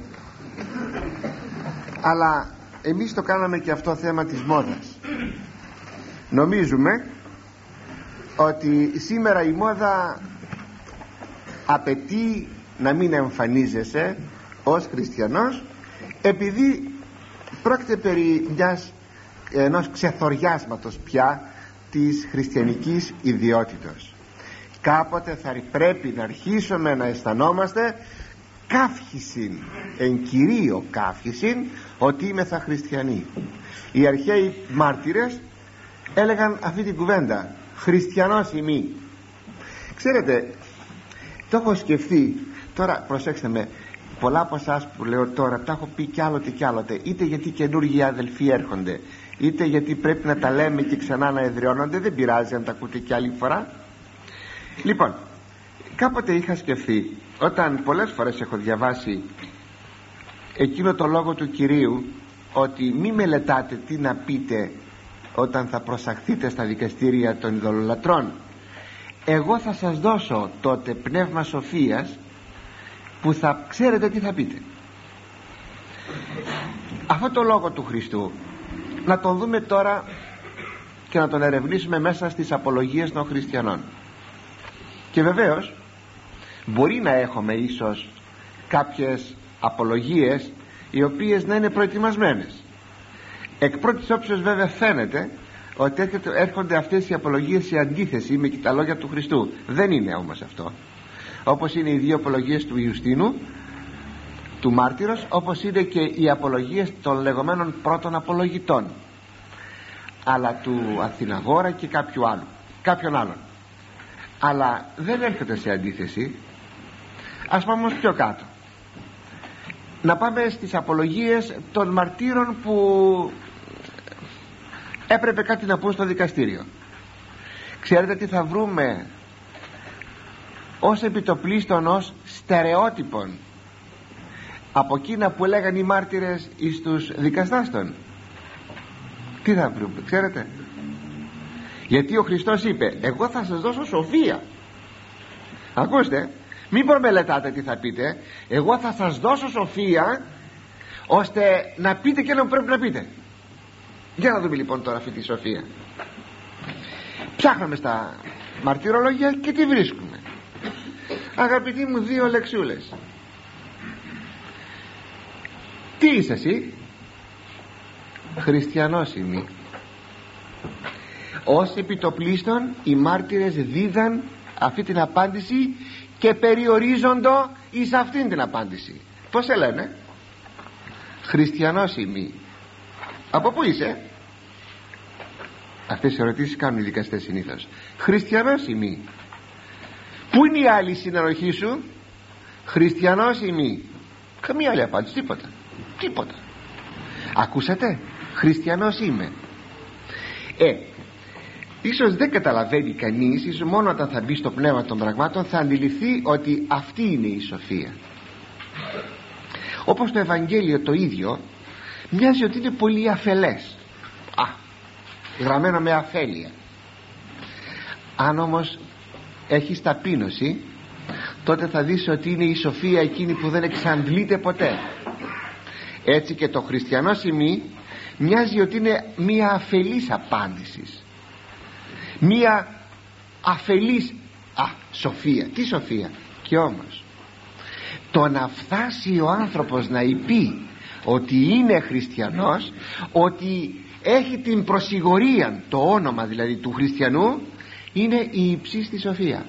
αλλά εμείς το κάναμε και αυτό θέμα της μόδας. Νομίζουμε ότι σήμερα η μόδα απαιτεί να μην εμφανίζεσαι ως χριστιανός, επειδή πρόκειται περί μιας, ενός ξεθοριάσματος πια της χριστιανικής ιδιότητος. Κάποτε θα πρέπει να αρχίσουμε να αισθανόμαστε καύχησιν, εν κυρίω καύχησιν, ότι είμεθα χριστιανοί. Οι αρχαίοι μάρτυρες έλεγαν αυτή την κουβέντα, χριστιανός ημί. Ξέρετε, το έχω σκεφτεί τώρα, προσέξτε με, πολλά από εσάς που λέω τώρα τα έχω πει κι άλλοτε κι άλλοτε, είτε γιατί καινούργιοι αδελφοί έρχονται, είτε γιατί πρέπει να τα λέμε και ξανά να εδραιώνονται, δεν πειράζει αν τα ακούτε κι άλλη φορά. Λοιπόν, κάποτε είχα σκεφτεί, όταν πολλές φορές έχω διαβάσει εκείνο το λόγο του Κυρίου, ότι μη μελετάτε τι να πείτε όταν θα προσαχθείτε στα δικαστήρια των ειδωλολατρών, εγώ θα σας δώσω τότε πνεύμα σοφίας που θα ξέρετε τι θα πείτε. Αυτό το λόγο του Χριστού να τον δούμε τώρα και να τον ερευνήσουμε μέσα στις απολογίες των χριστιανών. Και βεβαίως μπορεί να έχουμε ίσως κάποιες απολογίες οι οποίες να είναι προετοιμασμένες. Εκ πρώτης όψεως βέβαια φαίνεται ότι έρχονται αυτές οι απολογίες σε αντίθεση με τα λόγια του Χριστού. Δεν είναι όμως αυτό, όπως είναι οι δύο απολογίες του Ιουστίνου, του μάρτυρος, όπως είναι και οι απολογίες των λεγόμενων πρώτων απολογητών, αλλά του Αθηναγόρα και κάποιου άλλου, κάποιον άλλον. Αλλά δεν έρχεται σε αντίθεση. Ας πάμε όμως πιο κάτω, να πάμε στις απολογίες των μαρτύρων που έπρεπε κάτι να πούν στο δικαστήριο. Ξέρετε τι θα βρούμε ως επιτοπλίστων, ως στερεότυπων από εκείνα που λέγαν οι μάρτυρες εις τους δικαστάστων? Τι θα βρούμε, ξέρετε? Γιατί ο Χριστός είπε, εγώ θα σας δώσω σοφία. Ακούστε, μην προμελετάτε τι θα πείτε. Εγώ θα σας δώσω σοφία ώστε να πείτε και να πρέπει να πείτε. Για να δούμε λοιπόν τώρα αυτή τη σοφία. Ψάχνουμε στα μαρτυρολογία και τι βρίσκουμε? Αγαπητοί μου, δύο λεξούλες. Τι είσαι εσύ? Χριστιανός είμαι. Ως επιτοπλίστων οι μάρτυρες δίδαν αυτή την απάντηση και περιορίζοντο εις αυτήν την απάντηση. Πώς σε λένε? Χριστιανός είμαι. Από πού είσαι? Αυτές οι ερωτήσεις κάνουν οι δικαστές συνήθως. Χριστιανός είμαι. Πού είναι η άλλη συνενοχή σου? Χριστιανός είμαι. Καμία άλλη απάντηση, τίποτα. Τίποτα. Ακούσατε? Χριστιανός είμαι. Ε, ίσως δεν καταλαβαίνει κανείς, ίσως μόνο όταν θα μπει στο πνεύμα των πραγμάτων θα αντιληφθεί ότι αυτή είναι η σοφία. Όπως το Ευαγγέλιο το ίδιο μοιάζει ότι είναι πολύ αφελές, α, γραμμένο με αφέλεια. Αν όμως έχεις ταπείνωση, τότε θα δεις ότι είναι η σοφία εκείνη που δεν εξαντλείται ποτέ. Έτσι και το χριστιανό σημείο μοιάζει ότι είναι μία αφελής απάντηση, μία αφελής α, σοφία. Τι σοφία? Και όμως το να φτάσει ο άνθρωπος να υπεί ότι είναι χριστιανός, ότι έχει την προσιγορία, το όνομα δηλαδή του χριστιανού, είναι η υψίστη σοφία.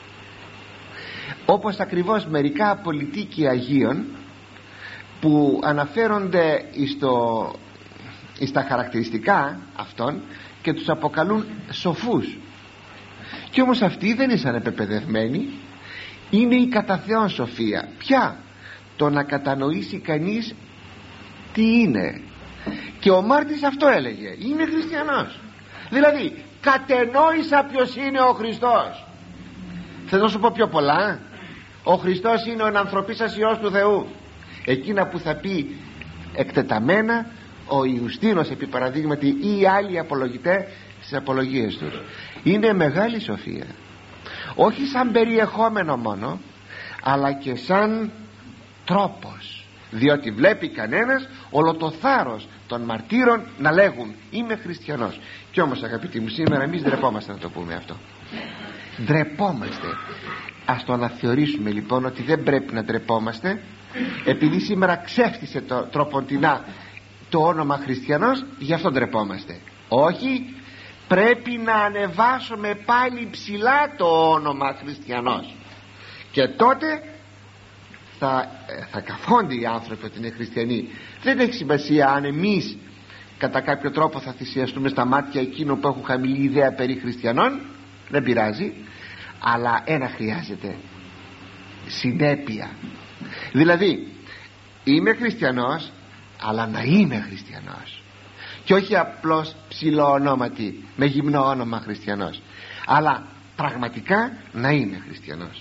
Όπως ακριβώς μερικά πολιτικοί Αγίων που αναφέρονται στο, στα χαρακτηριστικά αυτών και τους αποκαλούν σοφούς, και όμως αυτοί δεν ήσαν επεπαιδευμένοι. Είναι η κατά Θεόν σοφία. Ποια? Το να κατανοήσει κανείς τι είναι. Και ο μάρτης αυτό έλεγε, είμαι χριστιανός, δηλαδή κατενόησα ποιος είναι ο Χριστός. Θέλω να σου πω πιο πολλά. Ο Χριστός είναι ο ενανθρωπίσας Υιός του Θεού. Εκείνα που θα πει εκτεταμένα ο Ιουστίνος επί παραδείγματι ή οι άλλοι απολογητές στις απολογίες τους. Είναι μεγάλη σοφία, όχι σαν περιεχόμενο μόνο, αλλά και σαν τρόπος, διότι βλέπει κανένας όλο το θάρρος των μαρτύρων να λέγουν είμαι χριστιανός. Και όμως αγαπητοί μου, σήμερα εμείς ντρεπόμαστε να το πούμε αυτό. Ντρεπόμαστε. Ας το αναθεωρήσουμε λοιπόν ότι δεν πρέπει να ντρεπόμαστε, επειδή σήμερα ξέφτισε το τροποντινά το όνομα χριστιανός, γι' αυτό ντρεπόμαστε. Όχι, πρέπει να ανεβάσουμε πάλι ψηλά το όνομα χριστιανός, και τότε θα, θα καφώνται οι άνθρωποι ότι είναι χριστιανοί. Δεν έχει σημασία αν εμείς κατά κάποιο τρόπο θα θυσιαστούμε στα μάτια εκείνων που έχουν χαμηλή ιδέα περί χριστιανών, δεν πειράζει, αλλά ένα χρειάζεται: συνέπεια. Δηλαδή είμαι χριστιανός, αλλά να είμαι χριστιανός, και όχι απλώς ψηλό ονόματι με γυμνό όνομα χριστιανός, αλλά πραγματικά να είμαι χριστιανός.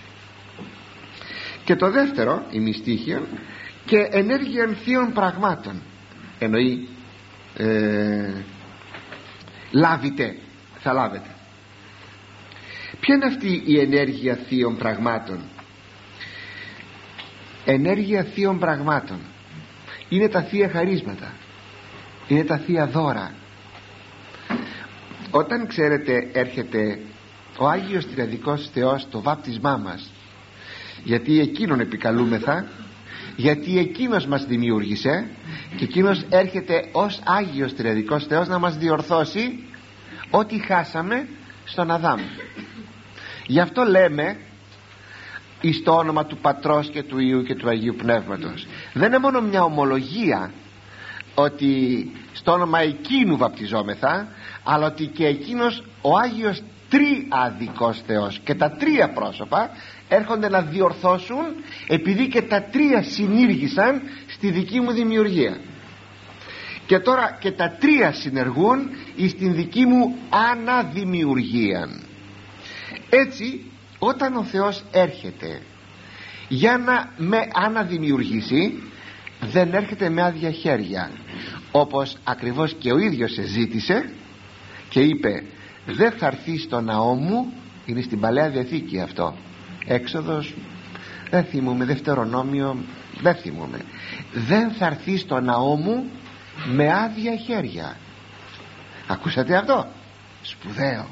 Και το δεύτερο, η μυστήχια και ενέργεια θείων πραγμάτων, εννοεί ε, λάβετε, θα λάβετε. Ποια είναι αυτή η ενέργεια θείων πραγμάτων? Ενέργεια θείων πραγμάτων είναι τα θεία χαρίσματα, είναι τα θεία δώρα. Όταν ξέρετε έρχεται ο Άγιος Τριαδικός Θεός το βάπτισμά μας, γιατί εκείνον επικαλούμεθα, γιατί εκείνος μας δημιούργησε και εκείνος έρχεται ως Άγιος Τριαδικός Θεός να μας διορθώσει ό,τι χάσαμε στον Αδάμ. Γι' αυτό λέμε εις το όνομα του Πατρός και του Υιού και του Αγίου Πνεύματος. Δεν είναι μόνο μια ομολογία ότι στο όνομα εκείνου βαπτιζόμεθα, αλλά ότι και εκείνος ο Άγιος Τριαδικός Θεός και τα τρία πρόσωπα έρχονται να διορθώσουν, επειδή και τα τρία συνήργησαν στη δική μου δημιουργία, και τώρα και τα τρία συνεργούν στην δική μου αναδημιουργία. Έτσι, όταν ο Θεός έρχεται για να με αναδημιουργήσει, δεν έρχεται με άδεια χέρια, όπως ακριβώς και ο ίδιος ζήτησε και είπε: δεν θα έρθει στο ναό μου. Είναι στην Παλαιά Διαθήκη αυτό, Έξοδος, δεν θυμούμαι, Δευτερονόμιο, δεν θυμούμαι. Δεν θα έρθει στο ναό μου με άδεια χέρια. Ακούσατε αυτό? Σπουδαίο.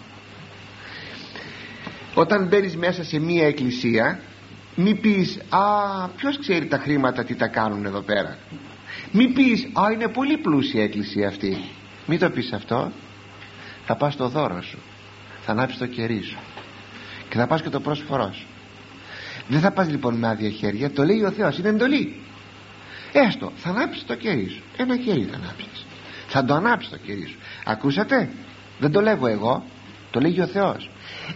Όταν μπαίνεις μέσα σε μία εκκλησία, μη πεις: α, ποιος ξέρει τα χρήματα τι τα κάνουν εδώ πέρα. Μη πεις: α, είναι πολύ πλούσια η εκκλησία αυτή. Μη το πεις αυτό. Θα πας στο δώρο σου, θα ανάψεις το κερί σου και θα πας και το πρόσφορό σου. Δεν θα πας λοιπόν με άδεια χέρια. Το λέει ο Θεός, είναι εντολή. Έστω, θα ανάψεις το κερί σου. Ένα κερί θα ανάψεις. Θα το ανάψεις το κερί σου. Ακούσατε? Δεν το λέγω εγώ, το λέγει ο Θεός.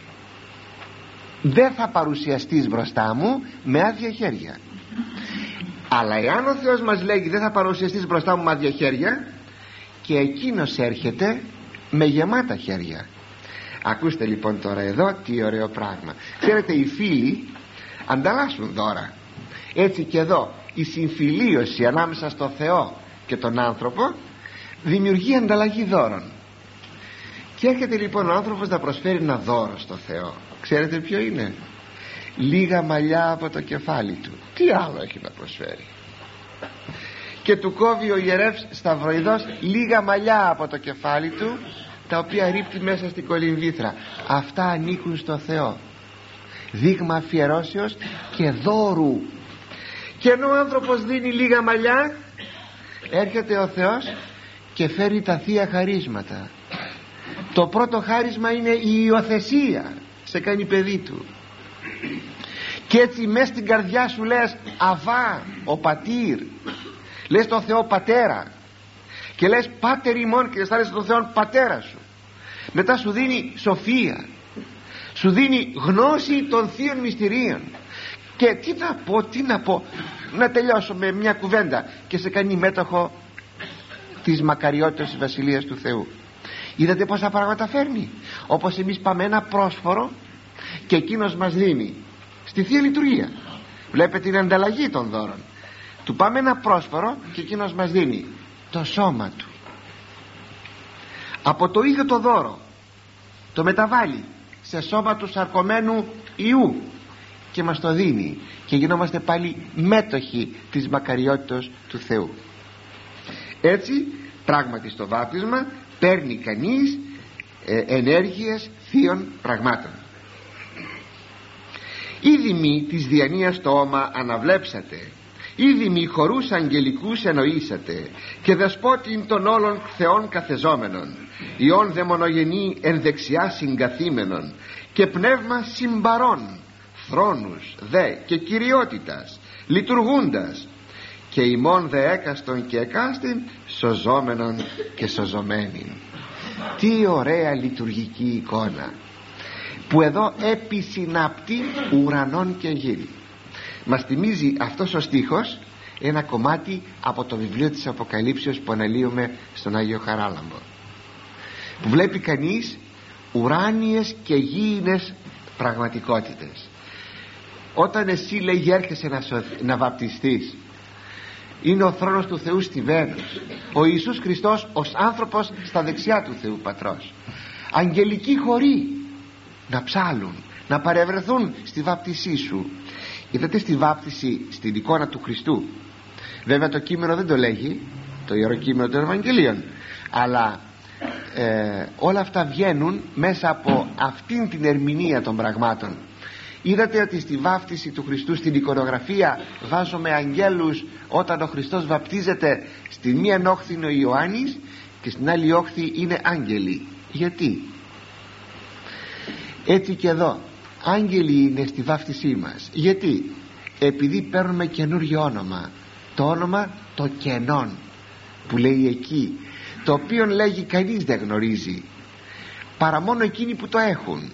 Δεν θα παρουσιαστείς μπροστά μου με άδεια χέρια. Αλλά εάν ο Θεός μας λέγει δεν θα παρουσιαστείς μπροστά μου με άδεια χέρια, και εκείνος έρχεται με γεμάτα χέρια. Ακούστε λοιπόν τώρα εδώ τι ωραίο πράγμα. Ξέρετε, οι φίλοι ανταλλάσσουν δώρα. Έτσι και εδώ η συμφιλίωση ανάμεσα στο Θεό και τον άνθρωπο δημιουργεί ανταλλαγή δώρων. Και έρχεται λοιπόν ο άνθρωπος να προσφέρει ένα δώρο στο Θεό. Ξέρετε ποιο είναι? Λίγα μαλλιά από το κεφάλι του. Τι άλλο έχει να προσφέρει? Και του κόβει ο ιερεύς Σταυροειδός λίγα μαλλιά από το κεφάλι του, τα οποία ρίπτει μέσα στην κολυμβήθρα. Αυτά ανήκουν στο Θεό. Δείγμα αφιερώσεως και δώρου. Και ενώ ο άνθρωπος δίνει λίγα μαλλιά, έρχεται ο Θεός και φέρει τα θεία χαρίσματα. Το πρώτο χάρισμα είναι η υιοθεσία. Σε κάνει παιδί του. Και έτσι μες στην καρδιά σου λες Αβά, ο πατήρ. Λες τον Θεό πατέρα. Και λες πάτερ ημών, και αισθάνεσαι τον Θεό πατέρα σου. Μετά σου δίνει σοφία, σου δίνει γνώση των θείων μυστηρίων. Και τι να πω, τι να πω, να τελειώσω με μια κουβέντα, και σε κάνει μέτοχο της μακαριότητας της Βασιλείας του Θεού. Είδατε πόσα πράγματα φέρνει? Όπως εμείς πάμε ένα πρόσφορο και εκείνος μας δίνει στη Θεία Λειτουργία. Βλέπετε την ανταλλαγή των δώρων. Του πάμε ένα πρόσφορο και εκείνος μας δίνει το σώμα του. Από το ίδιο το δώρο το μεταβάλλει σε σώμα του σαρκωμένου Ιού και μας το δίνει, και γινόμαστε πάλι μέτοχοι της μακαριότητας του Θεού. Έτσι πράγματι στο βάπτισμα παίρνει κανείς ε, ενέργειες θείων πραγμάτων. Ήδη μη της διανοίας το όμα αναβλέψατε, ήδη μη χορούς αγγελικούς εννοήσατε, και δεσπότην των όλων θεών καθεζόμενων, ιών δε μονογενή εν δεξιά συγκαθήμενων, και πνεύμα συμπαρών, θρόνους δε και κυριότητας, λειτουργούντας, και ημών δε έκαστον και εκάστην, σωζόμενον και σωζομένην. Τι ωραία λειτουργική εικόνα, που εδώ επισυνάπτει ουρανών και γη. Μας θυμίζει αυτός ο στίχος ένα κομμάτι από το βιβλίο της Αποκαλύψεως που αναλύουμε στον Άγιο Χαράλαμπο, που βλέπει κανείς ουράνιες και γήινες πραγματικότητες. Όταν εσύ, λέγει, έρχεσαι να, σωθ, να βαπτιστείς, είναι ο θρόνος του Θεού στη Βένους, ο Ιησούς Χριστός ως άνθρωπος στα δεξιά του Θεού Πατρός, αγγελικοί χωροί να ψάλουν, να παρευρεθούν στη βάπτισή σου. Είδατε στη βάπτιση, στην εικόνα του Χριστού, βέβαια το κείμενο δεν το λέγει, το Ιερό Κείμενο των Ευαγγελίων, αλλά ε, όλα αυτά βγαίνουν μέσα από αυτήν την ερμηνεία των πραγμάτων. Είδατε ότι στη βάφτιση του Χριστού, στην εικονογραφία, βάζουμε αγγέλους όταν ο Χριστός βαπτίζεται. Στη μία όχθη είναι ο Ιωάννης και στην άλλη όχθη είναι άγγελοι. Γιατί? Έτσι και εδώ άγγελοι είναι στη βάφτισή μας. Γιατί? Επειδή παίρνουμε καινούριο όνομα, το όνομα το κενών που λέει εκεί, το οποίο λέγει κανείς δεν γνωρίζει παρά μόνο εκείνοι που το έχουν.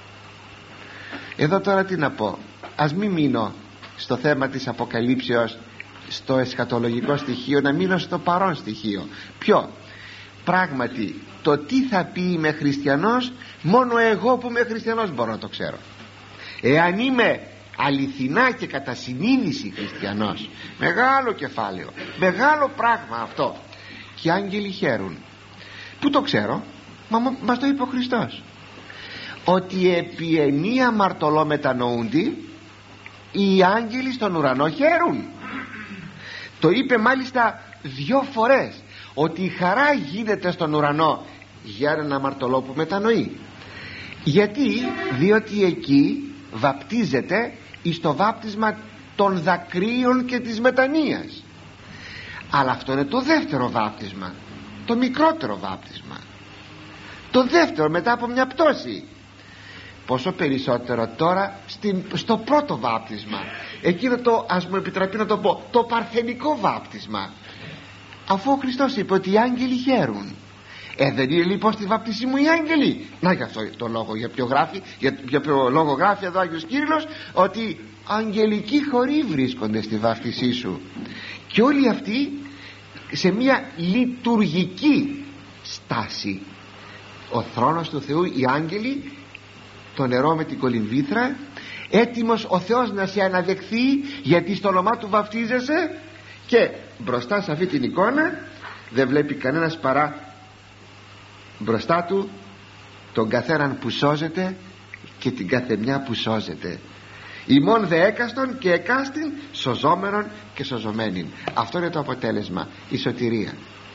Εδώ τώρα τι να πω, ας μην μείνω στο θέμα της αποκαλύψεως, στο εσχατολογικό στοιχείο, να μείνω στο παρόν στοιχείο. Ποιο? Πράγματι το τι θα πει είμαι χριστιανός, μόνο εγώ που είμαι χριστιανός μπορώ να το ξέρω. Εάν είμαι αληθινά και κατά συνείδηση χριστιανός, μεγάλο κεφάλαιο, μεγάλο πράγμα αυτό. Και οι άγγελοι χαίρουν. Πού το ξέρω? Μα μας το είπε ο Χριστός, ότι επί ενία αμαρτωλό μετανοούντι οι άγγελοι στον ουρανό χαίρουν. Το είπε μάλιστα δυο φορές, ότι η χαρά γίνεται στον ουρανό για έναν αμαρτωλό που μετανοεί. Γιατί? Διότι εκεί βαπτίζεται εις το βάπτισμα των δακρύων και της μετανοίας. Αλλά αυτό είναι το δεύτερο βάπτισμα, το μικρότερο βάπτισμα, το δεύτερο μετά από μια πτώση. Πόσο περισσότερο τώρα στην, στο πρώτο βάπτισμα, εκείνο το, ας μου επιτραπεί να το πω, το παρθενικό βάπτισμα, αφού ο Χριστός είπε ότι οι άγγελοι χαίρουν. Ε, δεν είναι λοιπόν στη βάπτισή μου οι άγγελοι? Να, γι' αυτό το λόγο, για ποιο γράφει, για, για ποιο λόγο γράφει εδώ ο Άγιος Κύριλλος, ότι αγγελικοί χωροί βρίσκονται στη βάπτισή σου. Και όλοι αυτοί σε μια λειτουργική στάση. Ο θρόνος του Θεού, οι άγγελοι, το νερό με την κολυμβήθρα, έτοιμος ο Θεός να σε αναδεχθεί, γιατί στο όνομά του βαπτίζεσαι. Και μπροστά σε αυτή την εικόνα δεν βλέπει κανένας παρά μπροστά του τον καθέναν που σώζεται και την καθεμιά που σώζεται. ημών δε έκαστον και εκάστην σωζόμενον και σωζομένην. Αυτό είναι το αποτέλεσμα, η σωτηρία.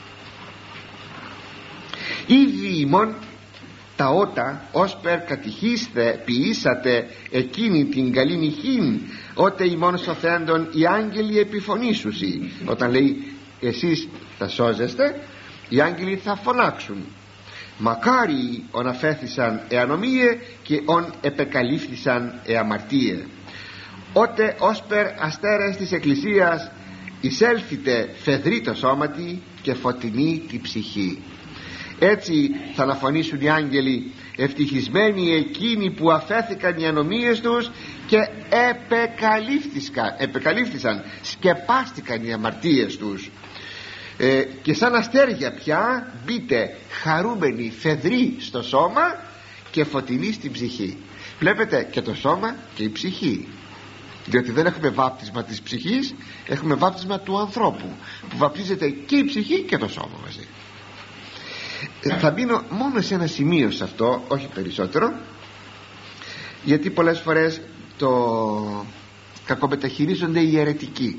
Ήδη ημών τα ότα ως περ κατηχίστε ποιήσατε εκείνη την καλή νυχήν, ότε ημών σωθέντων οι άγγελοι επιφωνήσουσι. Όταν λέει εσείς θα σώζεστε, οι άγγελοι θα φωνάξουν. Μακάρι ον αφέθησαν εανομίε και ον επεκαλύφθησαν εαμαρτίε. Ότε ως περ αστέρες της εκκλησίας εισέλθητε φεδρή το σώματι και φωτεινή τη ψυχή. Έτσι θα αναφωνήσουν οι άγγελοι, ευτυχισμένοι εκείνοι που αφέθηκαν οι ανομίες τους και επεκαλύφθησαν, επεκαλύφθησαν σκεπάστηκαν οι αμαρτίες τους. Ε, και σαν αστέρια πια μπείτε χαρούμενοι φεδροί στο σώμα και φωτεινοί στην ψυχή. Βλέπετε, και το σώμα και η ψυχή, διότι δεν έχουμε βάπτισμα της ψυχής, έχουμε βάπτισμα του ανθρώπου, που βαπτίζεται και η ψυχή και το σώμα μαζί. ε, θα μείνω μόνο σε ένα σημείο σε αυτό, όχι περισσότερο, γιατί πολλές φορές το κακομεταχειρίζονται οι αιρετικοί.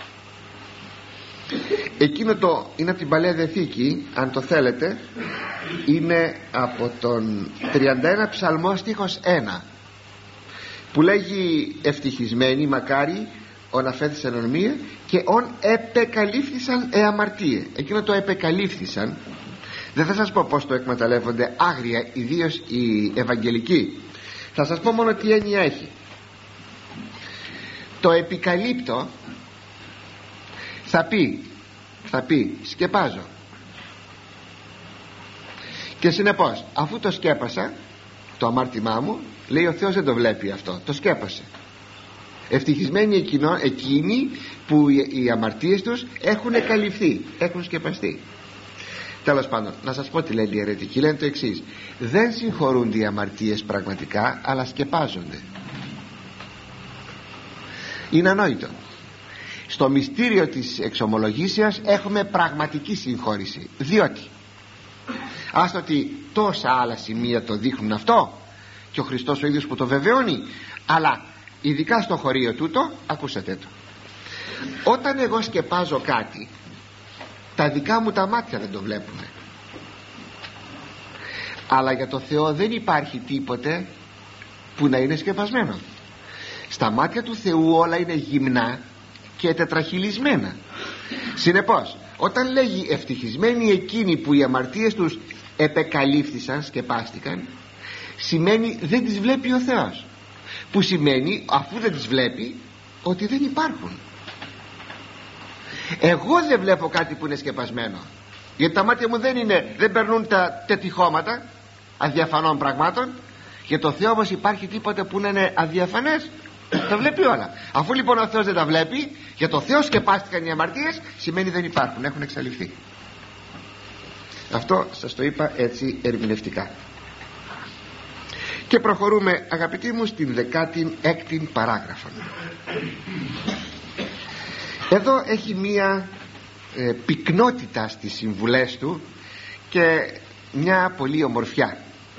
Εκείνο το είναι από την Παλαιά Διαθήκη, αν το θέλετε, είναι από τον τριάντα ένα ψαλμό στίχος ένα, που λέγει ευτυχισμένοι μακάρι ον αφέθησαν ανομία και ον επεκαλύφθησαν εαμαρτίε. Εκείνο το επεκαλύφθησαν δεν θα σας πω πως το εκμεταλλεύονται άγρια, ιδίως οι Ευαγγελικοί. Θα σας πω μόνο τι έννοια έχει. Το επικαλύπτω θα πει, θα πει σκεπάζω, και συνεπώς αφού το σκέπασα το αμάρτημά μου, λέει ο Θεός δεν το βλέπει αυτό, το σκέπασε. Ευτυχισμένοι εκείνο, εκείνοι που οι αμαρτίες τους έχουν καλυφθεί, έχουν σκεπαστεί. Τέλος πάντων, να σας πω τι λένε οι αιρετικοί. Λένε το εξής: δεν συγχωρούνται οι αμαρτίες πραγματικά, αλλά σκεπάζονται. Είναι ανόητο. Στο μυστήριο της εξομολογήσεως έχουμε πραγματική συγχώρηση, διότι άστο ότι τόσα άλλα σημεία το δείχνουν αυτό και ο Χριστός ο ίδιος που το βεβαιώνει, αλλά ειδικά στο χωρίο τούτο, ακούσατε το, όταν εγώ σκεπάζω κάτι, τα δικά μου τα μάτια δεν το βλέπουν, αλλά για το Θεό δεν υπάρχει τίποτε που να είναι σκεπασμένο. Στα μάτια του Θεού όλα είναι γυμνά και τετραχυλισμένα. Συνεπώς, όταν λέγει ευτυχισμένοι εκείνοι που οι αμαρτίες τους επεκαλύφθησαν, σκεπάστηκαν, σημαίνει δεν τις βλέπει ο Θεός, που σημαίνει, αφού δεν τις βλέπει, ότι δεν υπάρχουν. Εγώ δεν βλέπω κάτι που είναι σκεπασμένο, γιατί τα μάτια μου δεν είναι, δεν περνούν τα τετυχώματα αδιαφανών πραγμάτων. Για το Θεό όμως υπάρχει τίποτε που να είναι αδιαφανές? Τα βλέπει όλα. Αφού λοιπόν ο Θεός δεν τα βλέπει, για το Θεό σκεπάστηκαν οι αμαρτίες, σημαίνει δεν υπάρχουν, έχουν εξαλειφθεί. Αυτό σας το είπα έτσι ερμηνευτικά. Και προχωρούμε, αγαπητοί μου, στην δεκάτη έκτη παράγραφο. Εδώ έχει μία ε, πυκνότητα στις συμβουλές του και μια πολύ ομορφιά.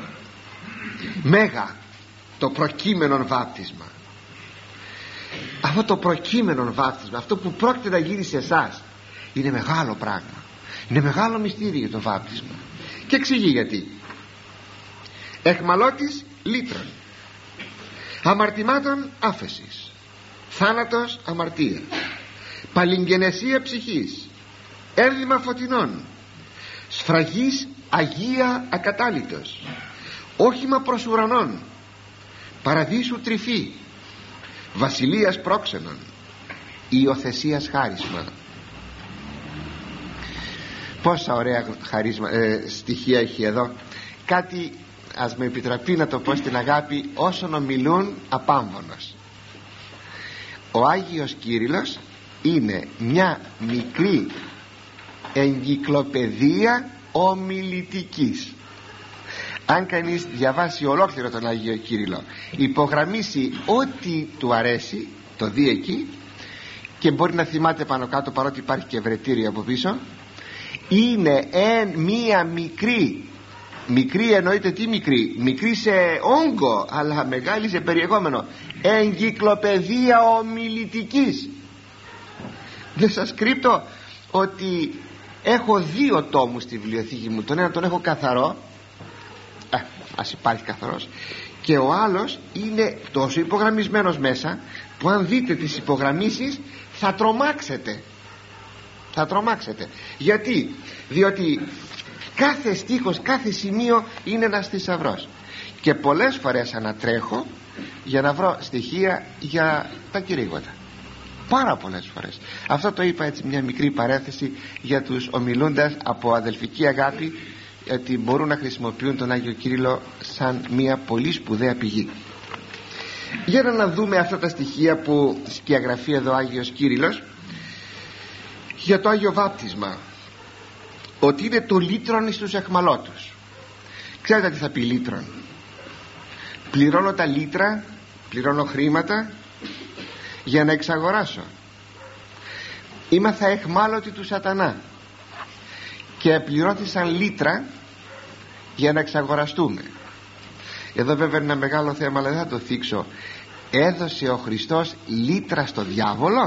Μέγα το προκείμενον βάπτισμα. Αυτό το προκείμενον βάπτισμα, αυτό που πρόκειται να γίνει σε εσάς, είναι μεγάλο πράγμα, είναι μεγάλο μυστήριο το βάπτισμα. Και εξηγεί γιατί. Εχμαλώτης λύτρων, αμαρτημάτων άφεσης, θάνατος αμαρτία, παλιγγενεσία ψυχής, έρδημα φωτεινών, σφραγής αγία ακατάλητος, όχημα προς ουρανών, παραδείσου τρυφή, βασιλείας πρόξενων, υιοθεσίας χάρισμα. Πόσα ωραία χαρίσμα, ε, στοιχεία έχει εδώ. Κάτι, ας με επιτραπεί να το πω στην αγάπη, όσων ομιλούν απάμβονος. Ο Άγιος Κύριλλος είναι μια μικρή εγκυκλοπαιδεία ομιλητικής. Αν κανείς διαβάσει ολόκληρο τον Άγιο Κύριλλο, υπογραμμίσει ό,τι του αρέσει, το δει εκεί, και μπορεί να θυμάται πάνω κάτω, παρότι υπάρχει και ευρετήριο από πίσω, είναι εν, μία μικρή, μικρή εννοείται τι μικρή, μικρή σε όγκο αλλά μεγάλη σε περιεχόμενο, εγκυκλοπαιδεία ομιλητικής. Δεν σας κρύπτω ότι έχω δύο τόμους στη βιβλιοθήκη μου. Τον ένα τον έχω καθαρό, ε, ας υπάρχει καθαρός, και ο άλλος είναι τόσο υπογραμμισμένος μέσα που αν δείτε τις υπογραμμίσεις θα τρομάξετε. Θα τρομάξετε. Γιατί? Διότι κάθε στίχος, κάθε σημείο είναι ένας θησαυρός, και πολλές φορές ανατρέχω για να βρω στοιχεία για τα κηρύγματα. Πάρα πολλές φορές. Αυτό το είπα έτσι μια μικρή παρέθεση για τους ομιλούντας από αδελφική αγάπη, ότι μπορούν να χρησιμοποιούν τον Άγιο Κύριλλο σαν μια πολύ σπουδαία πηγή. Για να δούμε αυτά τα στοιχεία που σκιαγραφεί εδώ ο Άγιος Κύριλλος για το Άγιο Βάπτισμα, ότι είναι το λύτρον εις τους εχμαλώτους. Ξέρετε τι θα πει λύτρον? Πληρώνω τα λύτρα, πληρώνω χρήματα για να εξαγοράσω. Είμαθα εχμάλωτοι του σατανά και πληρώθησαν λύτρα για να εξαγοραστούμε. Εδώ βέβαια είναι ένα μεγάλο θέμα, αλλά δεν θα το θίξω. Έδωσε ο Χριστός λύτρα στο διάβολο?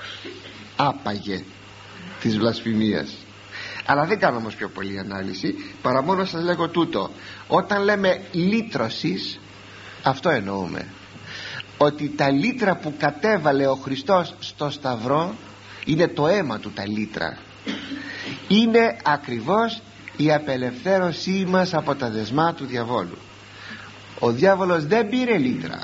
Άπαγε της βλασφημίας. Αλλά δεν κάνω όμως πιο πολύ ανάλυση, παρά μόνο σας λέγω τούτο. Όταν λέμε λύτρωσης, αυτό εννοούμε, ότι τα λύτρα που κατέβαλε ο Χριστός στο Σταυρό είναι το αίμα του, τα λύτρα είναι ακριβώς η απελευθέρωσή μας από τα δεσμά του διαβόλου. Ο διάβολος δεν πήρε λύτρα,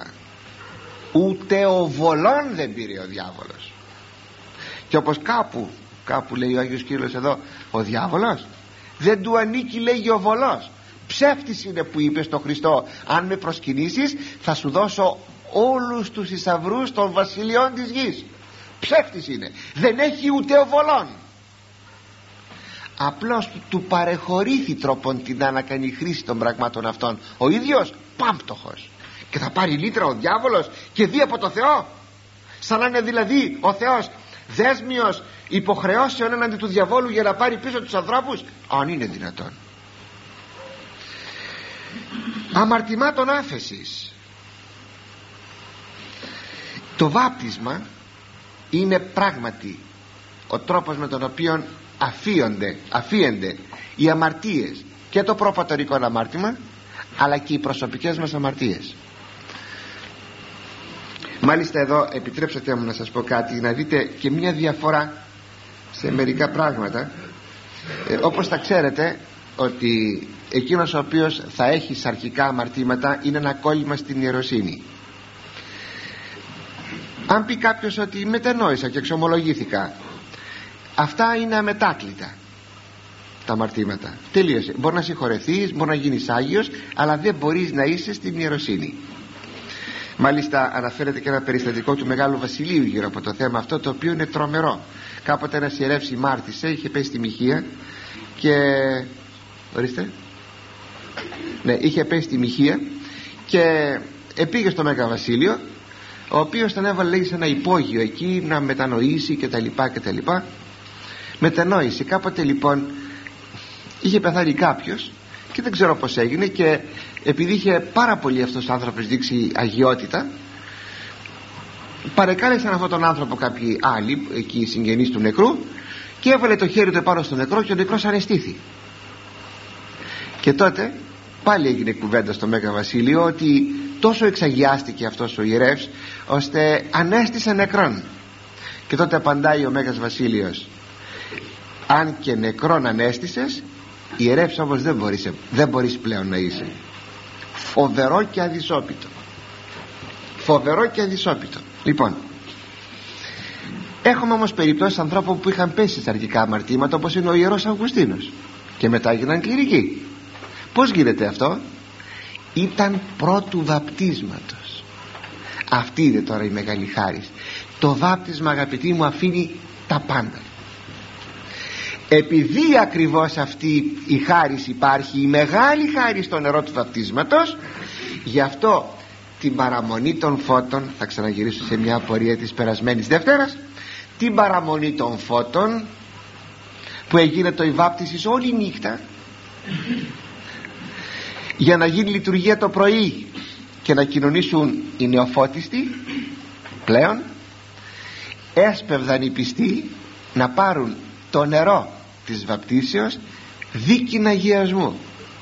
ούτε ο βολών δεν πήρε ο διάβολος. Και όπως κάπου κάπου λέει ο Άγιος Κύριλλος εδώ, ο διάβολος δεν του ανήκει, λέγει ο βολός. Ψεύτης είναι που είπε στον Χριστό, αν με προσκυνήσεις θα σου δώσω όλους τους θησαυρούς των βασιλειών της γης. Ψεύτης είναι, δεν έχει ούτε ο βολών. Απλώς του παρεχωρήθη τρόπον την να κάνει χρήση των πραγμάτων αυτών. Ο ίδιος πάμπτωχος. Και θα πάρει λύτρα ο διάβολος και δει από το Θεό, σαν να είναι δηλαδή ο Θεός δέσμιος υποχρεώσεων έναντι του διαβόλου για να πάρει πίσω τους ανθρώπους, αν είναι δυνατόν. Αμαρτημάτων άφεσης. Το βάπτισμα είναι πράγματι ο τρόπος με τον οποίο αφίονται, αφίενται οι αμαρτίες, και το προπατορικό αμάρτημα αλλά και οι προσωπικές μας αμαρτίες. Μάλιστα εδώ επιτρέψατε μου να σας πω κάτι, να δείτε και μια διαφορά σε μερικά πράγματα. ε, όπως τα ξέρετε ότι εκείνος ο οποίος θα έχει σαρκικά αμαρτήματα είναι ένα κόλλημα στην ιεροσύνη. Αν πει κάποιος ότι μετενόησα και εξομολογήθηκα, αυτά είναι αμετάκλητα τα αμαρτήματα, τελείωσε. Μπορεί να συγχωρεθείς, μπορεί να γίνεις Άγιος, αλλά δεν μπορείς να είσαι στην ιεροσύνη. Μάλιστα αναφέρεται και ένα περιστατικό του Μεγάλου Βασιλείου γύρω από το θέμα αυτό, το οποίο είναι τρομερό. Κάποτε ένας ιερεύς ημάρτησε, είχε πέσει στη Μοιχεία και... ορίστε. Ναι, είχε πέσει στη Μοιχεία και επήγε στο Μέγα Βασίλειο, ο οποίος τον έβαλε, λέει, σε ένα υπόγειο εκεί να μετανοήσει και τα λοιπά και τα λοιπά. Μετανόησε. Κάποτε λοιπόν είχε πεθάνει κάποιος και δεν ξέρω πως έγινε, και επειδή είχε πάρα πολύ αυτός ο άνθρωπος δείξει αγιότητα, παρεκάλεσαν αυτόν τον άνθρωπο κάποιοι άλλοι εκεί, οι συγγενείς του νεκρού, και έβαλε το χέρι του επάνω στο νεκρό και ο νεκρός αναισθήθη. Και τότε πάλι έγινε κουβέντα στο Μέγα Βασίλειο ότι τόσο εξαγιάστηκε αυτός ο ιερεύς ώστε ανέστησε νεκρόν. Και τότε απαντάει ο Μέγας Βασίλειος: αν και νεκρόν ανέστησες, ιερεύς όμως δεν μπορείς, δεν μπορείς πλέον να είσαι. Φοβερό και αδυσόπιτο. Φοβερό και αδυσόπιτο. Λοιπόν, έχουμε όμως περιπτώσεις ανθρώπων που είχαν πέσει σε αρχικά αμαρτήματα, όπως είναι ο Ιερός Αυγουστίνος, και μετά έγιναν κληρικοί. Πώς γίνεται αυτό? Ήταν πρώτου βαπτίσματος. Αυτή είναι τώρα η μεγάλη χάρις. Το βάπτισμα, αγαπητοί μου, αφήνει τα πάντα. Επειδή ακριβώς αυτή η χάρις υπάρχει, η μεγάλη χάρις στο νερό του βαπτίσματος, γι' αυτό την παραμονή των φώτων, θα ξαναγυρίσω σε μια απορία της περασμένης Δευτέρας, την παραμονή των φώτων που έγινε το η βάπτιση όλη νύχτα, για να γίνει λειτουργία το πρωί και να κοινωνήσουν οι νεοφώτιστοι πλέον, έσπευδαν οι πιστοί να πάρουν το νερό της βαπτίσεως δίκην αγιασμού.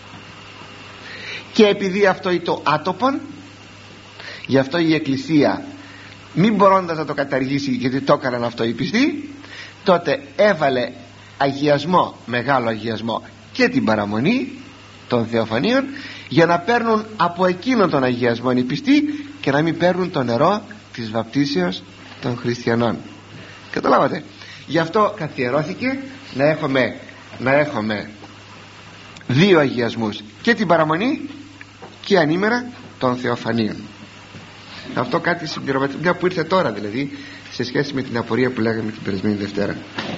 Και επειδή αυτό είναι το άτοπον, γι' αυτό η Εκκλησία, μην μπορώντας να το καταργήσει, γιατί το έκαναν αυτό οι πιστοί, τότε έβαλε αγιασμό, μεγάλο αγιασμό, και την παραμονή των Θεοφανίων, για να παίρνουν από εκείνον τον αγιασμό οι πιστοί και να μην παίρνουν το νερό της βαπτίσεως των χριστιανών. Καταλάβατε? Γι' αυτό καθιερώθηκε να έχουμε, να έχουμε δύο αγιασμούς, και την παραμονή και ανήμερα των Θεοφανίων. Αυτό κάτι συμπληρωματικό, μια που ήρθε τώρα δηλαδή, σε σχέση με την απορία που λέγαμε την περασμένη Δευτέρα.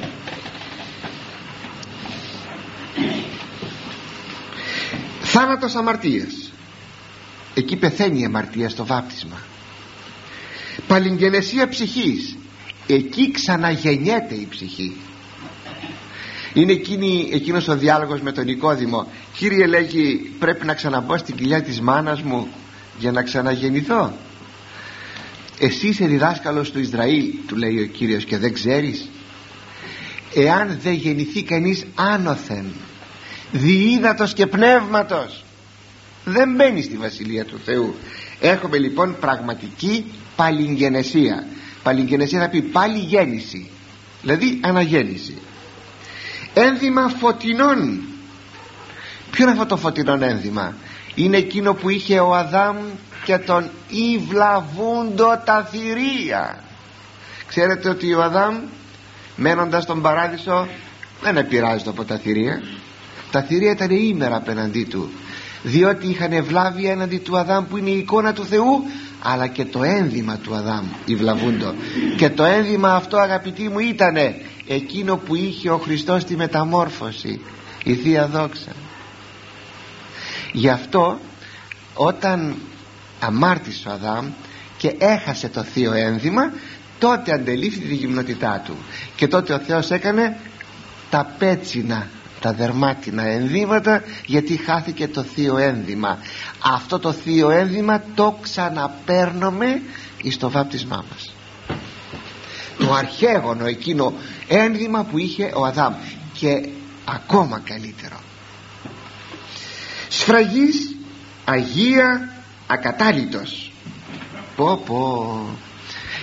Θάνατος αμαρτίας, εκεί πεθαίνει η αμαρτία στο βάπτισμα. Παλιγγενεσία ψυχής, εκεί ξαναγεννιέται η ψυχή. Είναι εκείνη, εκείνος ο διάλογος με τον Νικόδημο: Κύριε, λέγει, πρέπει να ξαναμπω στην κοιλιά της μάνας μου για να ξαναγεννηθώ? Εσύ είσαι διδάσκαλος του Ισραήλ, του λέει ο Κύριος, και δεν ξέρεις? Εάν δεν γεννηθεί κανείς άνωθεν διείδατος και πνεύματος, δεν μπαίνει στη Βασιλεία του Θεού. Έχουμε λοιπόν πραγματική παλιγγενεσία. Παλιγγενεσία θα πει πάλι γέννηση, δηλαδή αναγέννηση. Ένδυμα φωτεινών. Ποιο είναι αυτό το φωτεινό ένδυμα? Είναι εκείνο που είχε ο Αδάμ και τον υβλαβούντο τα θηρία. Ξέρετε ότι ο Αδάμ, μένοντας στον παράδεισο, δεν επηρεάζεται από τα θηρία. Τα θηρία ήταν ήμερα απέναντί του, διότι είχαν ευλάβει έναντι του Αδάμ, που είναι η εικόνα του Θεού, αλλά και το ένδυμα του Αδάμ υβλαβούντο. Και το ένδυμα αυτό, αγαπητοί μου, ήτανε εκείνο που είχε ο Χριστός στη μεταμόρφωση, η Θεία Δόξα. Γι' αυτό όταν αμάρτησε ο Αδάμ και έχασε το θείο ένδυμα, τότε αντελήφθη τη γυμνότητά του, και τότε ο Θεός έκανε τα πέτσινα, τα δερμάτινα ενδύματα, γιατί χάθηκε το θείο ένδυμα. Αυτό το θείο ένδυμα το ξαναπαίρνουμε εις το βάπτισμά μας, το αρχαίγωνο εκείνο ένδυμα που είχε ο Αδάμ, και ακόμα καλύτερο. Σφραγής, αγία, ακατάλητος. Πω πω,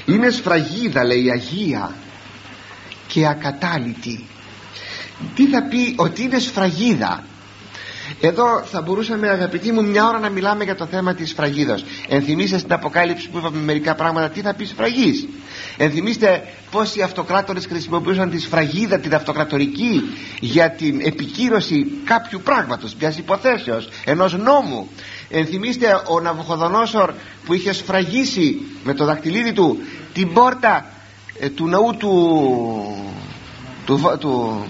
Είναι σφραγίδα, λέει, αγία και ακατάλητη. Τι θα πει ότι είναι σφραγίδα? Εδώ θα μπορούσαμε, αγαπητοί μου, μια ώρα να μιλάμε για το θέμα της σφραγίδας. Ενθυμίστε στην Αποκάλυψη που είπαμε μερικά πράγματα τι θα πει σφραγής. Ενθυμίστε πως οι αυτοκράτορες χρησιμοποιούσαν τη σφραγίδα, την αυτοκρατορική, για την επικύρωση κάποιου πράγματος, μιας υποθέσεως, ενός νόμου. Ενθυμίστε ο Ναβουχοδονόσορ που είχε σφραγίσει με το δακτυλίδι του την πόρτα ε, του ναού του του, του,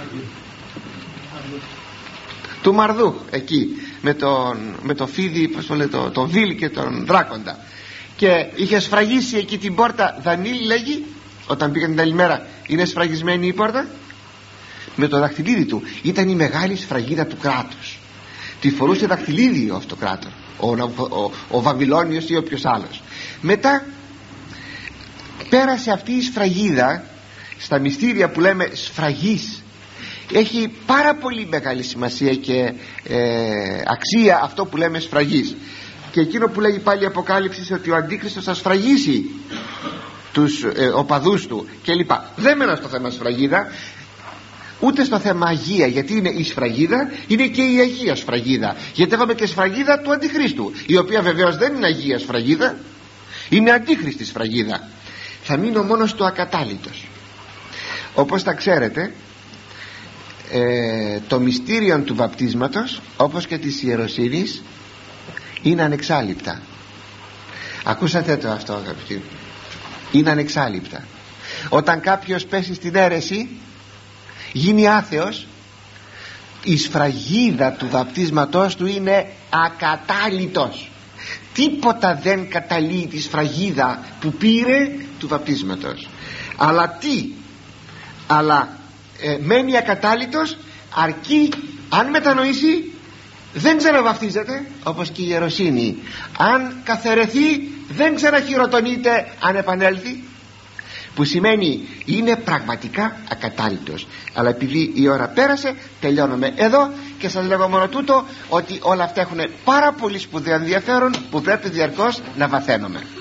του Μαρδού, εκεί με τον, με το φίδι, πώς το λέει, το, το Βίλ και τον Δράκοντα, και είχε σφραγίσει εκεί την πόρτα. Δανίλη λέγει, όταν πήγαν την άλλη μέρα, είναι σφραγισμένη η πόρτα με το δακτυλίδι του. Ήταν η μεγάλη σφραγίδα του κράτους. Τη φορούσε δακτυλίδι ο αυτοκράτορ, ο, ο, ο Βαβυλώνιος ή όποιος άλλος. Μετά πέρασε αυτή η σφραγίδα στα μυστήρια που λέμε σφραγής. Έχει πάρα πολύ μεγάλη σημασία και ε, αξία αυτό που λέμε σφραγής. Και εκείνο που λέγει πάλι η Αποκάλυψη, ότι ο Αντίχριστος θα σφραγίσει τους ε, οπαδούς του κλπ. Δεν μένω στο θέμα σφραγίδα, ούτε στο θέμα αγία, γιατί είναι η σφραγίδα, είναι και η αγία σφραγίδα. Γιατί έχουμε και σφραγίδα του Αντιχρίστου, η οποία βεβαίως δεν είναι αγία σφραγίδα, είναι αντίχριστη σφραγίδα. Θα μείνω μόνο στο ακατάλητος. Όπως τα ξέρετε, ε, το μυστήριο του βαπτίσματος, όπως και της ιεροσύνης, είναι ανεξάλειπτα. Ακούσατε το αυτό, αγαπητοί? Είναι ανεξάλειπτα. Όταν κάποιος πέσει στην αίρεση, γίνει άθεος, η σφραγίδα του βαπτίσματός του είναι ακατάλητος. Τίποτα δεν καταλύει τη σφραγίδα που πήρε του βαπτίσματος. Αλλά τι? Αλλά ε, μένει ακατάλητος αρκεί αν μετανοήσει, δεν ξαναβαπτίζεται, όπως και η ιεροσύνη. Αν καθαιρεθεί, δεν ξαναχειροτονείται αν επανέλθει, που σημαίνει είναι πραγματικά ακατάλητος. Αλλά επειδή η ώρα πέρασε, τελειώνουμε εδώ και σας λέγω μόνο τούτο, ότι όλα αυτά έχουν πάρα πολύ σπουδαίο ενδιαφέρον που πρέπει διαρκώς να βαθαίνουμε.